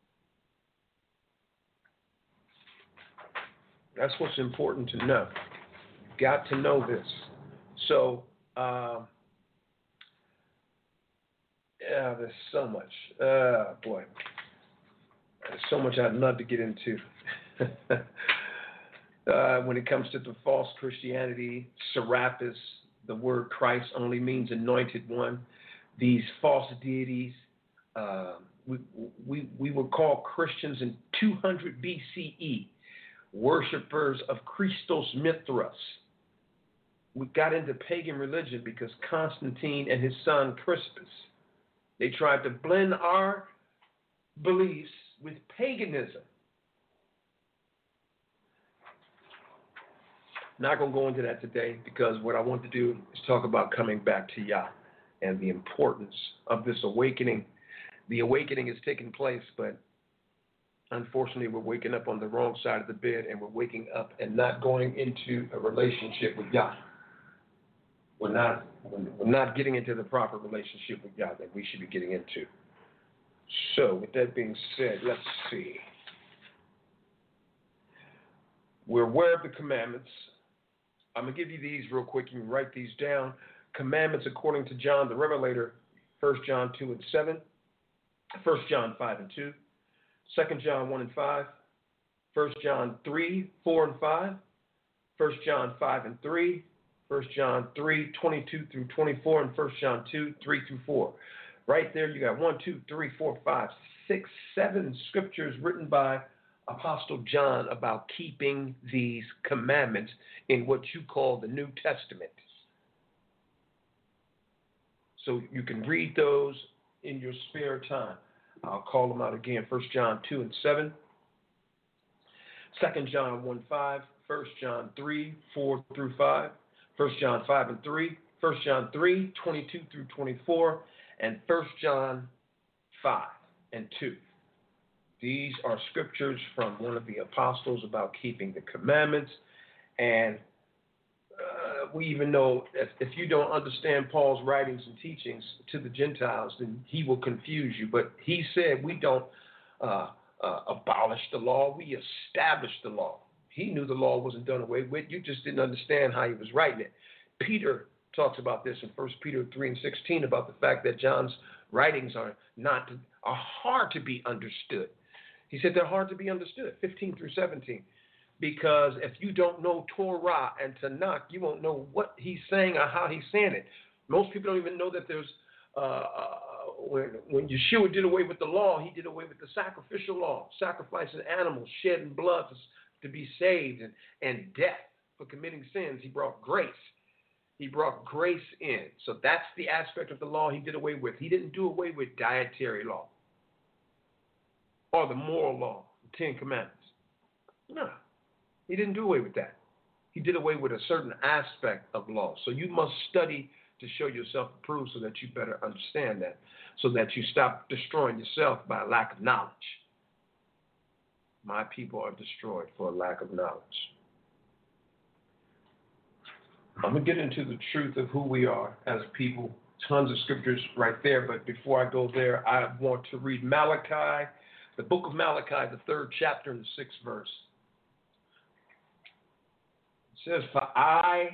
C: That's what's important to know. You've got to know this. So, yeah, there's so much. Boy, there's so much I'd love to get into. When it comes to the false Christianity, Serapis, the word Christ only means anointed one. These false deities, we were called Christians in 200 BCE, worshippers of Christos Mithras. We got into pagan religion because Constantine and his son Crispus, they tried to blend our beliefs with paganism. Not going to go into that today because what I want to do is talk about coming back to Yah and the importance of this awakening. The awakening is taking place, but unfortunately we're waking up on the wrong side of the bed and we're waking up and not going into a relationship with Yah. We're not getting into the proper relationship with Yah that we should be getting into. So with that being said, let's see. We're aware of the commandments. I'm going to give you these real quick. You can write these down. Commandments according to John the Revelator, 1 John 2 and 7, 1 John 5 and 2, 2 John 1 and 5, 1 John 3, 4 and 5, 1 John 5 and 3, 1 John 3, 22 through 24, and 1 John 2, 3 through 4. Right there, you got 1, 2, 3, 4, 5, 6, 7 scriptures written by Apostle John about keeping these commandments in what you call the New Testament. So you can read those in your spare time. I'll call them out again. 1 John 2 and 7. 2 John 1, 5. 1 John 3, 4 through 5. 1 John 5 and 3. 1 John 3, 22 through 24. And 1 John 5 and 2. These are scriptures from one of the apostles about keeping the commandments. And we even know if you don't understand Paul's writings and teachings to the Gentiles, then he will confuse you. But he said we don't abolish the law, we establish the law. He knew the law wasn't done away with. You just didn't understand how he was writing it. Peter talks about this in 1 Peter 3 and 16 about the fact that John's writings are hard to be understood. He said they're hard to be understood, 15 through 17. Because if you don't know Torah and Tanakh, you won't know what he's saying or how he's saying it. Most people don't even know that there's, when Yeshua did away with the law, he did away with the sacrificial law, sacrificing animals, shedding blood to be saved, and death for committing sins. He brought grace. He brought grace in. So that's the aspect of the law he did away with. He didn't do away with dietary law or the moral law, the Ten Commandments. No. He didn't do away with that. He did away with a certain aspect of law. So you must study to show yourself approved so that you better understand that, so that you stop destroying yourself by a lack of knowledge. My people are destroyed for a lack of knowledge. I'm going to get into the truth of who we are as a people. Tons of scriptures right there, but before I go there, I want to read Malachi, the book of Malachi, the 3rd chapter and the 6th verse. Says, for I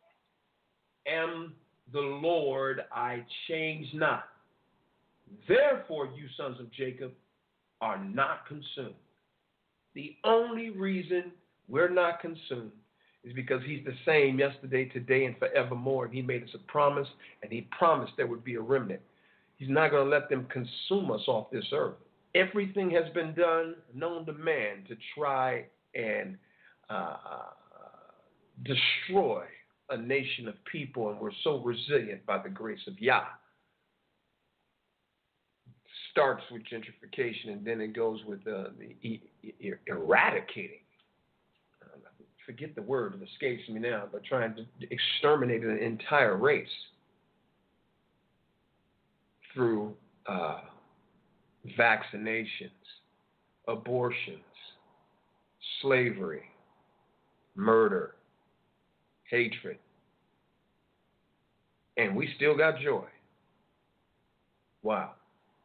C: am the Lord, I change not. Therefore, you sons of Jacob are not consumed. The only reason we're not consumed is because he's the same yesterday, today, and forevermore. And he made us a promise, and he promised there would be a remnant. He's not going to let them consume us off this earth. Everything has been done, known to man, to try and destroy a nation of people, and we're so resilient by the grace of Yah. Starts with gentrification, and then it goes with the eradicating. Forget the word, it escapes me now, but trying to exterminate an entire race through vaccinations, abortions, slavery, murder, hatred. And we still got joy. Wow.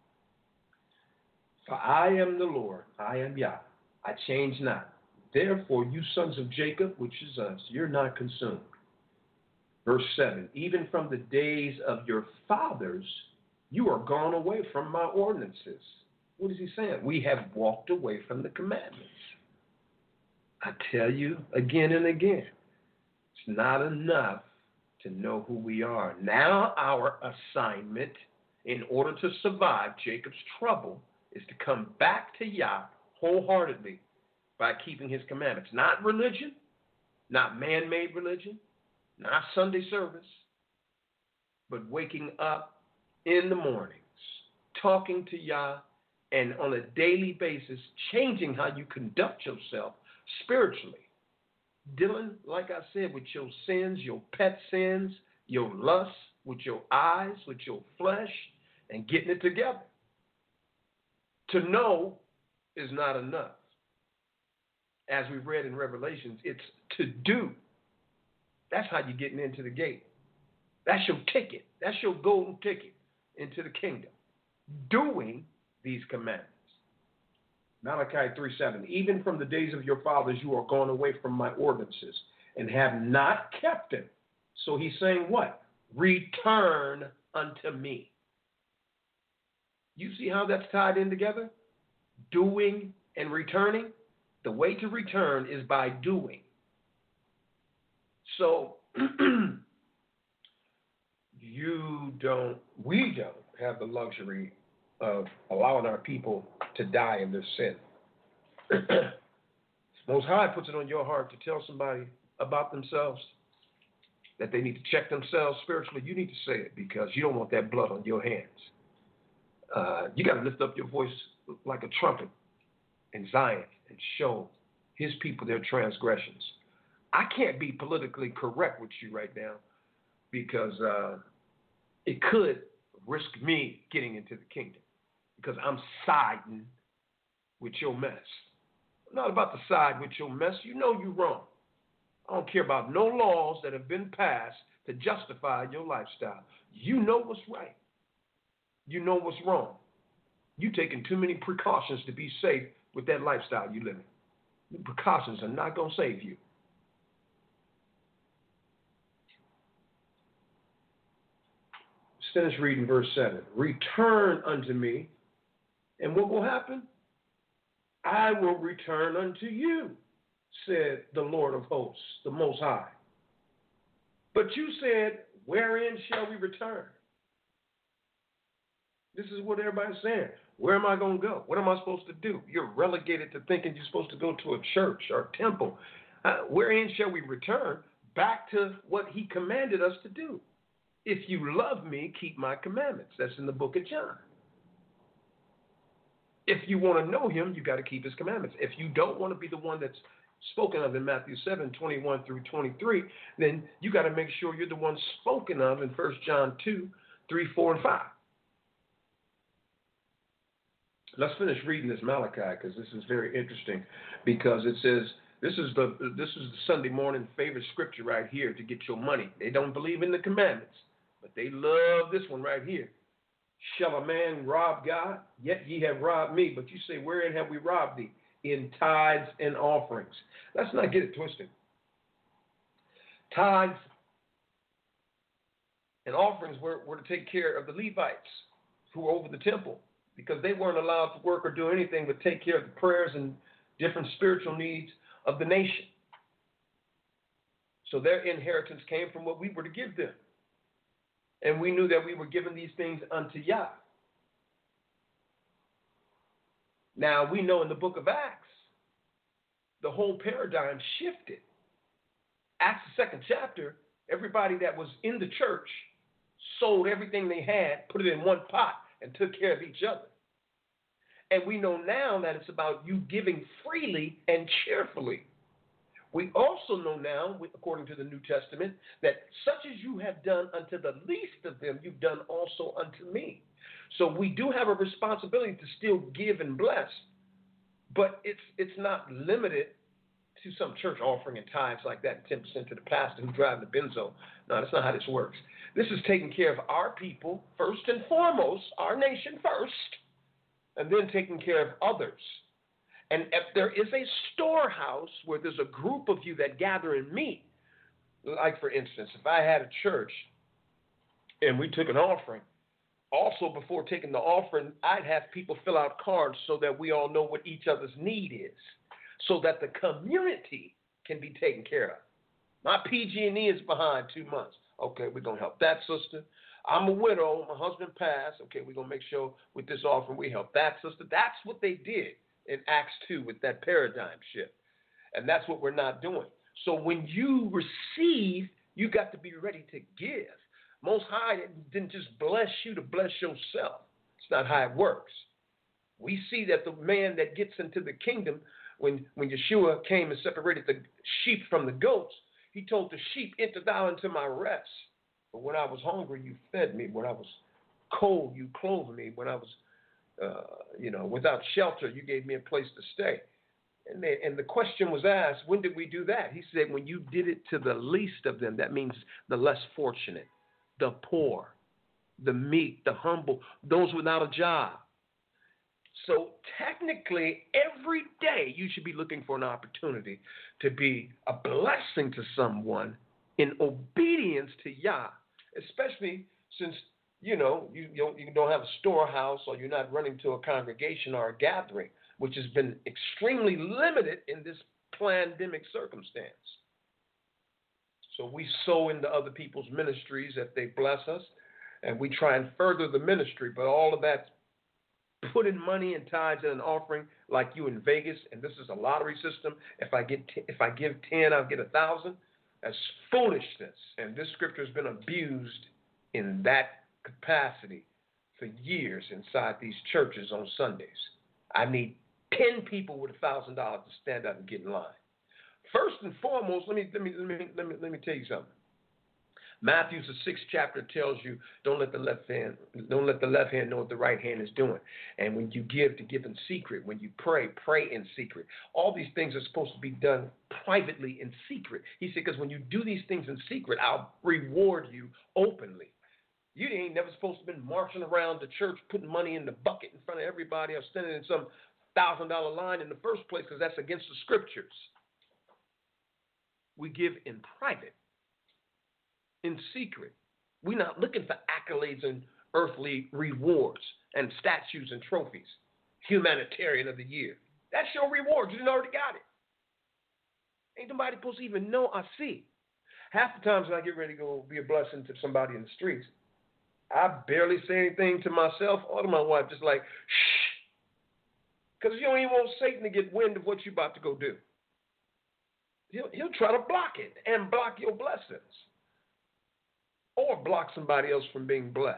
C: For I am the Lord, I am Yah, I change not. Therefore, you sons of Jacob, which is us, you're not consumed. Verse 7, even from the days of your fathers, you are gone away from my ordinances. What is he saying? We have walked away from the commandments. I tell you again and again, it's not enough to know who we are. Now our assignment, in order to survive Jacob's trouble, is to come back to Yah wholeheartedly by keeping his commandments. Not religion, not man-made religion, not Sunday service, but waking up in the mornings, talking to Yah, and on a daily basis, changing how you conduct yourself spiritually. Dealing, like I said, with your sins, your pet sins, your lusts, with your eyes, with your flesh, and getting it together. To know is not enough. As we read in Revelations, it's to do. That's how you're getting into the gate. That's your ticket. That's your golden ticket into the kingdom. Doing these commandments. Malachi 3:7. Even from the days of your fathers, you are gone away from my ordinances and have not kept them. So he's saying what? Return unto me. You see how that's tied in together? Doing and returning. The way to return is by doing. So we don't have the luxury of allowing our people to die in their sin. Most High puts it on your heart to tell somebody about themselves, that they need to check themselves spiritually. You need to say it because you don't want that blood on your hands. You got to lift up your voice like a trumpet in Zion and show his people their transgressions. I can't be politically correct with you right now because it could risk me getting into the kingdom because I'm siding with your mess. I'm not about to side with your mess. You know you're wrong. I don't care about no laws that have been passed to justify your lifestyle. You know what's right. You know what's wrong. You're taking too many precautions to be safe with that lifestyle you're living. The precautions are not going to save you. Let's finish reading verse 7. Return unto me, and what will happen? I will return unto you, said the Lord of hosts, the Most High. But you said, wherein shall we return? This is what everybody's saying. Where am I going to go? What am I supposed to do? You're relegated to thinking you're supposed to go to a church or a temple. Wherein shall we return? Back to what he commanded us to do. If you love me, keep my commandments. That's in the book of John. If you want to know him, you got to keep his commandments. If you don't want to be the one that's spoken of in Matthew 7, 21 through 23, then you got to make sure you're the one spoken of in 1 John 2, 3, 4, and 5. Let's finish reading this Malachi because this is very interesting because it says, this is the Sunday morning favorite scripture right here to get your money. They don't believe in the commandments, but they love this one right here. Shall a man rob God? Yet ye have robbed me. But you say, wherein have we robbed thee? In tithes and offerings. Let's not get it twisted. Tithes and offerings were to take care of the Levites who were over the temple because they weren't allowed to work or do anything but take care of the prayers and different spiritual needs of the nation. So their inheritance came from what we were to give them. And we knew that we were giving these things unto Yah. Now, we know in the book of Acts, the whole paradigm shifted. Acts, the 2nd chapter, everybody that was in the church sold everything they had, put it in one pot, and took care of each other. And we know now that it's about you giving freely and cheerfully. We also know now, according to the New Testament, that such as you have done unto the least of them, you've done also unto me. So we do have a responsibility to still give and bless, but it's not limited to some church offering and tithes like that, 10% to the pastor who drives the benzo. No, that's not how this works. This is taking care of our people first and foremost, our nation first, and then taking care of others. And if there is a storehouse where there's a group of you that gather and meet, like for instance, if I had a church and we took an offering, also before taking the offering, I'd have people fill out cards so that we all know what each other's need is, so that the community can be taken care of. My PG&E is behind 2 months. Okay, we're going to help that sister. I'm a widow. My husband passed. Okay, we're going to make sure with this offering we help that sister. That's what they did in Acts 2 with that paradigm shift. And that's what we're not doing. So when you receive, you got to be ready to give. Most High didn't just bless you to bless yourself. It's not how it works. We see that the man that gets into the kingdom, when Yeshua came and separated the sheep from the goats, he told the sheep, enter thou into my rest. But when I was hungry, you fed me. When I was cold, you clothed me. When I was without shelter, you gave me a place to stay. And the question was asked, when did we do that? He said, when you did it to the least of them, that means the less fortunate, the poor, the meek, the humble, those without a job. So technically, every day you should be looking for an opportunity to be a blessing to someone in obedience to Yah, especially since you don't have a storehouse or you're not running to a congregation or a gathering, which has been extremely limited in this pandemic circumstance. So we sow into other people's ministries if they bless us, and we try and further the ministry, but all of that's put in money and tithes and an offering like you in Vegas, and this is a lottery system. If I give 10, I'll get 1,000. That's foolishness, and this scripture has been abused in that capacity for years inside these churches on Sundays. I need 10 people with $1,000 to stand up and get in line. First and foremost, let me tell you something. Matthew, the 6th chapter, tells you don't let the left hand know what the right hand is doing. And when you give, to give in secret. When you pray, pray in secret. All these things are supposed to be done privately in secret. He said, because when you do these things in secret, I'll reward you openly. You ain't never supposed to have been marching around the church putting money in the bucket in front of everybody or standing in some $1,000 line in the first place, because that's against the scriptures. We give in private, in secret. We're not looking for accolades and earthly rewards and statues and trophies. Humanitarian of the year. That's your reward. You didn't already got it. Ain't nobody supposed to even know I see. Half the times when I get ready to go be a blessing to somebody in the streets, I barely say anything to myself or to my wife, just like, shh. Because you don't even want Satan to get wind of what you're about to go do. He'll try to block it and block your blessings. Or block somebody else from being blessed.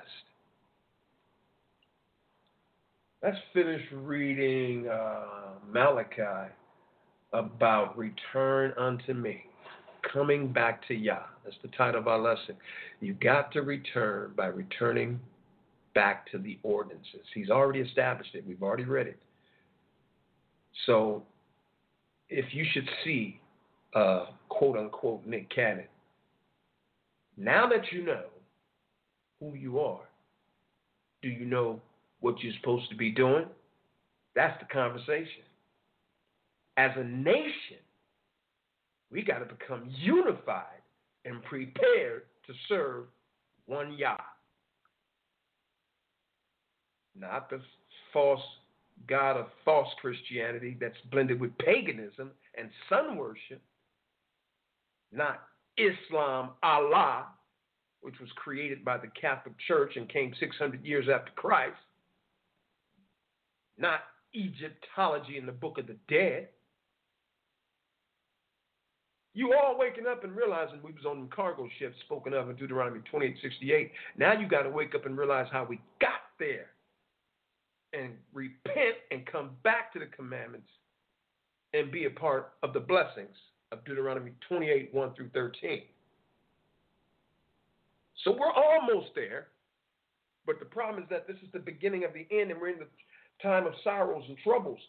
C: Let's finish reading Malachi about return unto me. Coming back to Yah. That's the title of our lesson. You got to return by returning back to the ordinances. He's already established it. We've already read it. So if you should see quote unquote Nick Cannon, now that you know who you are, do you know what you're supposed to be doing? That's the conversation. As a nation, we got to become unified and prepared to serve one Yah. Not the false god of false Christianity that's blended with paganism and sun worship. Not Islam, Allah, which was created by the Catholic Church and came 600 years after Christ. Not Egyptology in the Book of the Dead. You all waking up and realizing we was on the cargo ships spoken of in Deuteronomy 28:68. Now you got to wake up and realize how we got there and repent and come back to the commandments and be a part of the blessings of Deuteronomy 28:1-13. So we're almost there, but the problem is that this is the beginning of the end, and we're in the time of sorrows and troubles.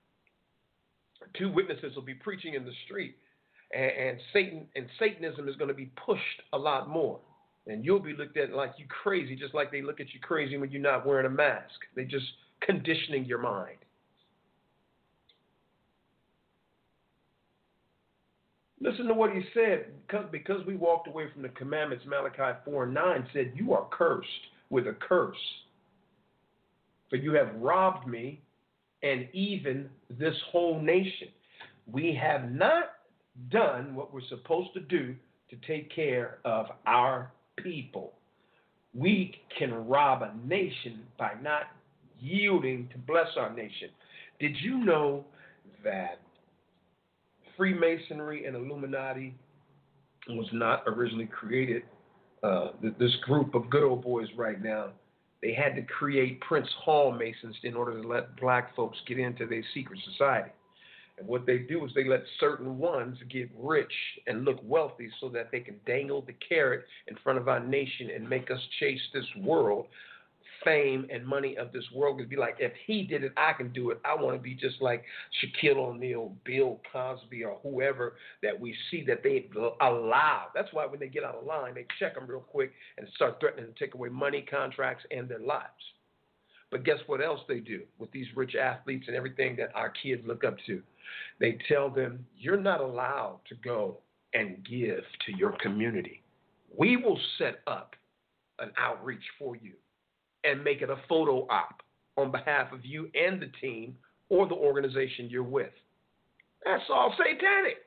C: 2 witnesses will be preaching in the street, and Satanism is going to be pushed a lot more, and you'll be looked at like you crazy, just like they look at you crazy when you're not wearing a mask. They're just conditioning your mind. Listen to what he said. Because we walked away from the commandments, Malachi 4:9 said, you are cursed with a curse. For you have robbed me and even this whole nation. We have not done what we're supposed to do to take care of our people. We can rob a nation by not yielding to bless our nation. Did you know that Freemasonry and Illuminati was not originally created? This group of good old boys right now, they had to create Prince Hall Masons in order to let black folks get into their secret society. And what they do is they let certain ones get rich and look wealthy so that they can dangle the carrot in front of our nation and make us chase this world, fame and money of this world. It'd be like, if he did it, I can do it. I want to be just like Shaquille O'Neal, Bill Cosby, or whoever that we see that they allow. That's why when they get out of line, they check them real quick and start threatening to take away money, contracts, and their lives. But guess what else they do with these rich athletes and everything that our kids look up to? They tell them, you're not allowed to go and give to your community. We will set up an outreach for you and make it a photo op on behalf of you and the team or the organization you're with. That's all satanic.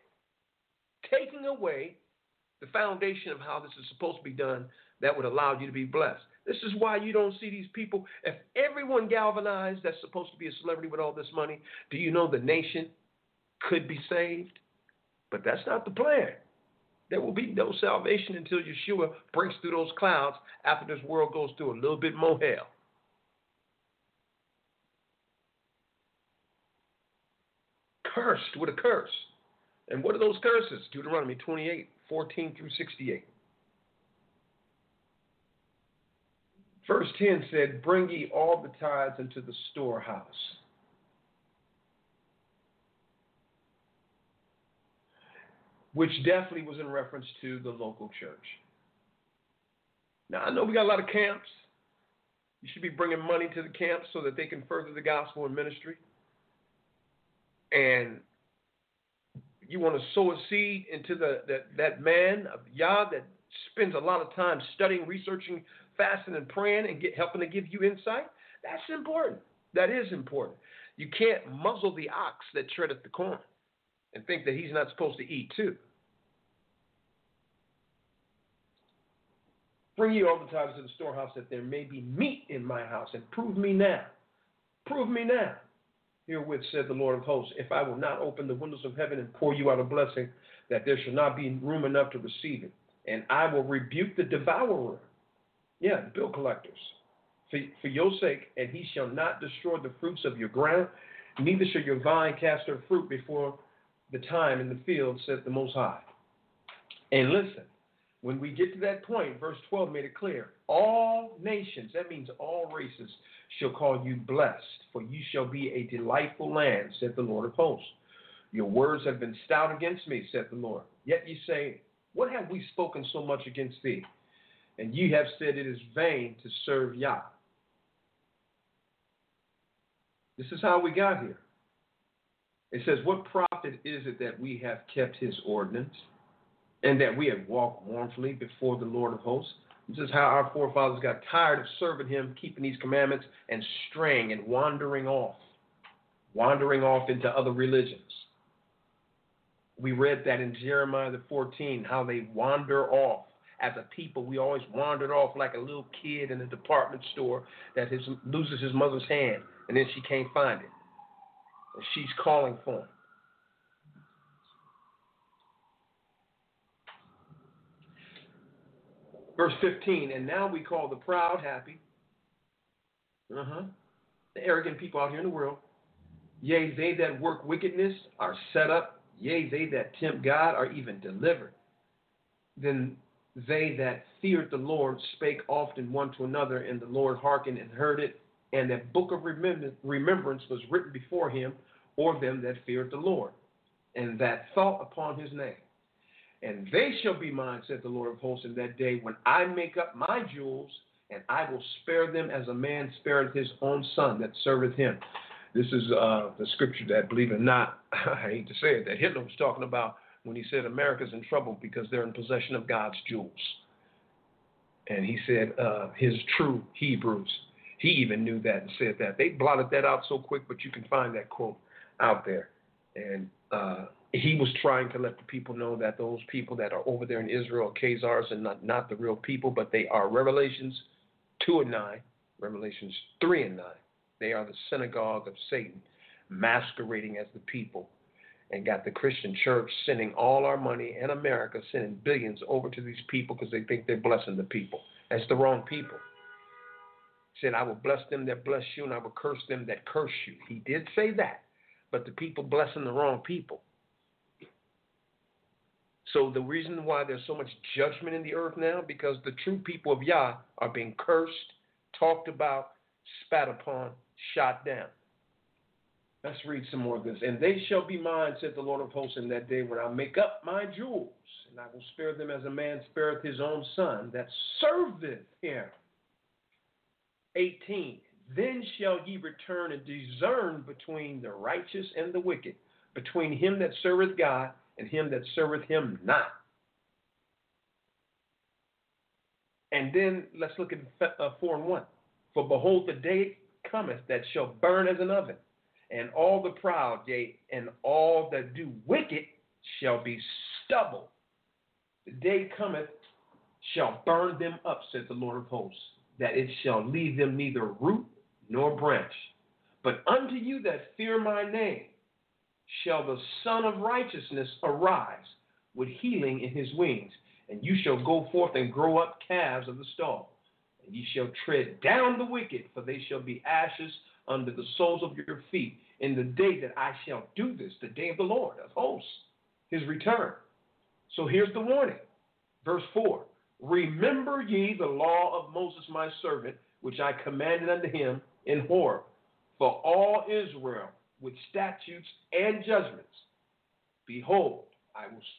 C: Taking away the foundation of how this is supposed to be done that would allow you to be blessed. This is why you don't see these people. If everyone galvanized that's supposed to be a celebrity with all this money, do you know the nation could be saved? But that's not the plan. There will be no salvation until Yeshua breaks through those clouds after this world goes through a little bit more hell. Cursed with a curse. And what are those curses? Deuteronomy 28, 14 through 68. Verse 10 said, bring ye all the tithes into the storehouse. Which definitely was in reference to the local church. Now, I know we got a lot of camps. You should be bringing money to the camps so that they can further the gospel and ministry. And you want to sow a seed into that man of Yah that spends a lot of time studying, researching, fasting, and praying and helping to give you insight. That's important. That is important. You can't muzzle the ox that treadeth the corn and think that he's not supposed to eat too. Bring ye all the tithes to the storehouse that there may be meat in my house, and prove me now. Prove me now. Herewith said the Lord of hosts, if I will not open the windows of heaven and pour you out a blessing, that there shall not be room enough to receive it. And I will rebuke the devourer, the bill collectors, for your sake, and he shall not destroy the fruits of your ground, neither shall your vine cast her fruit before the time in the field, said the Most High. And listen, when we get to that point, verse 12 made it clear, all nations, that means all races, shall call you blessed, for you shall be a delightful land, said the Lord of hosts. Your words have been stout against me, said the Lord. Yet ye say, what have we spoken so much against thee? And ye have said it is vain to serve Yah. This is how we got here. It says, what profit is it that we have kept his ordinance, and that we have walked mournfully before the Lord of hosts? This is how our forefathers got tired of serving him, keeping these commandments, and straying and wandering off into other religions. We read that in Jeremiah the 14, how they wander off. As a people, we always wandered off like a little kid in a department store that loses his mother's hand, and then she can't find it. And she's calling for him. Verse 15, and now we call the proud happy. The arrogant people out here in the world. Yea, they that work wickedness are set up. Yea, they that tempt God are even delivered. Then they that feared the Lord spake often one to another, and the Lord hearkened and heard it. And that book of remembrance was written before him, or them that feared the Lord, and that thought upon his name. And they shall be mine, said the Lord of hosts, in that day when I make up my jewels, and I will spare them as a man spareth his own son that serveth him. This is the scripture that, believe it or not, I hate to say it, that Hitler was talking about when he said America's in trouble because they're in possession of God's jewels. And he said his true Hebrews, he even knew that and said that. They blotted that out so quick, but you can find that quote out there. And he was trying to let the people know that those people that are over there in Israel are Khazars and not the real people, but they are Revelations 2 and 9, Revelations 3 and 9. They are the synagogue of Satan, masquerading as the people, and got the Christian church sending all our money, and America sending billions over to these people because they think they're blessing the people. That's the wrong people. He said, I will bless them that bless you, and I will curse them that curse you. He did say that, but the people blessing the wrong people. So the reason why there's so much judgment in the earth now, because the true people of Yah are being cursed, talked about, spat upon, shot down. Let's read some more of this. And they shall be mine, said the Lord of hosts, in that day when I make up my jewels, and I will spare them as a man spareth his own son that serveth him. 18. Then shall ye return and discern between the righteous and the wicked, between him that serveth God and him that serveth him not. And then let's look at 4 and 1. For behold, the day cometh that shall burn as an oven, and all the proud, yea, and all that do wicked shall be stubble. The day cometh shall burn them up, said the Lord of hosts. that it shall leave them neither root nor branch. But unto you that fear my name shall the Son of Righteousness arise with healing in his wings, and you shall go forth and grow up calves of the stall. And ye shall tread down the wicked, for they shall be ashes under the soles of your feet in the day that I shall do this, the day of the Lord of hosts, his return. So here's the warning. Verse 4, remember ye the law of Moses my servant, which I commanded unto him in Horeb, for all Israel with statutes and judgments. Behold, I will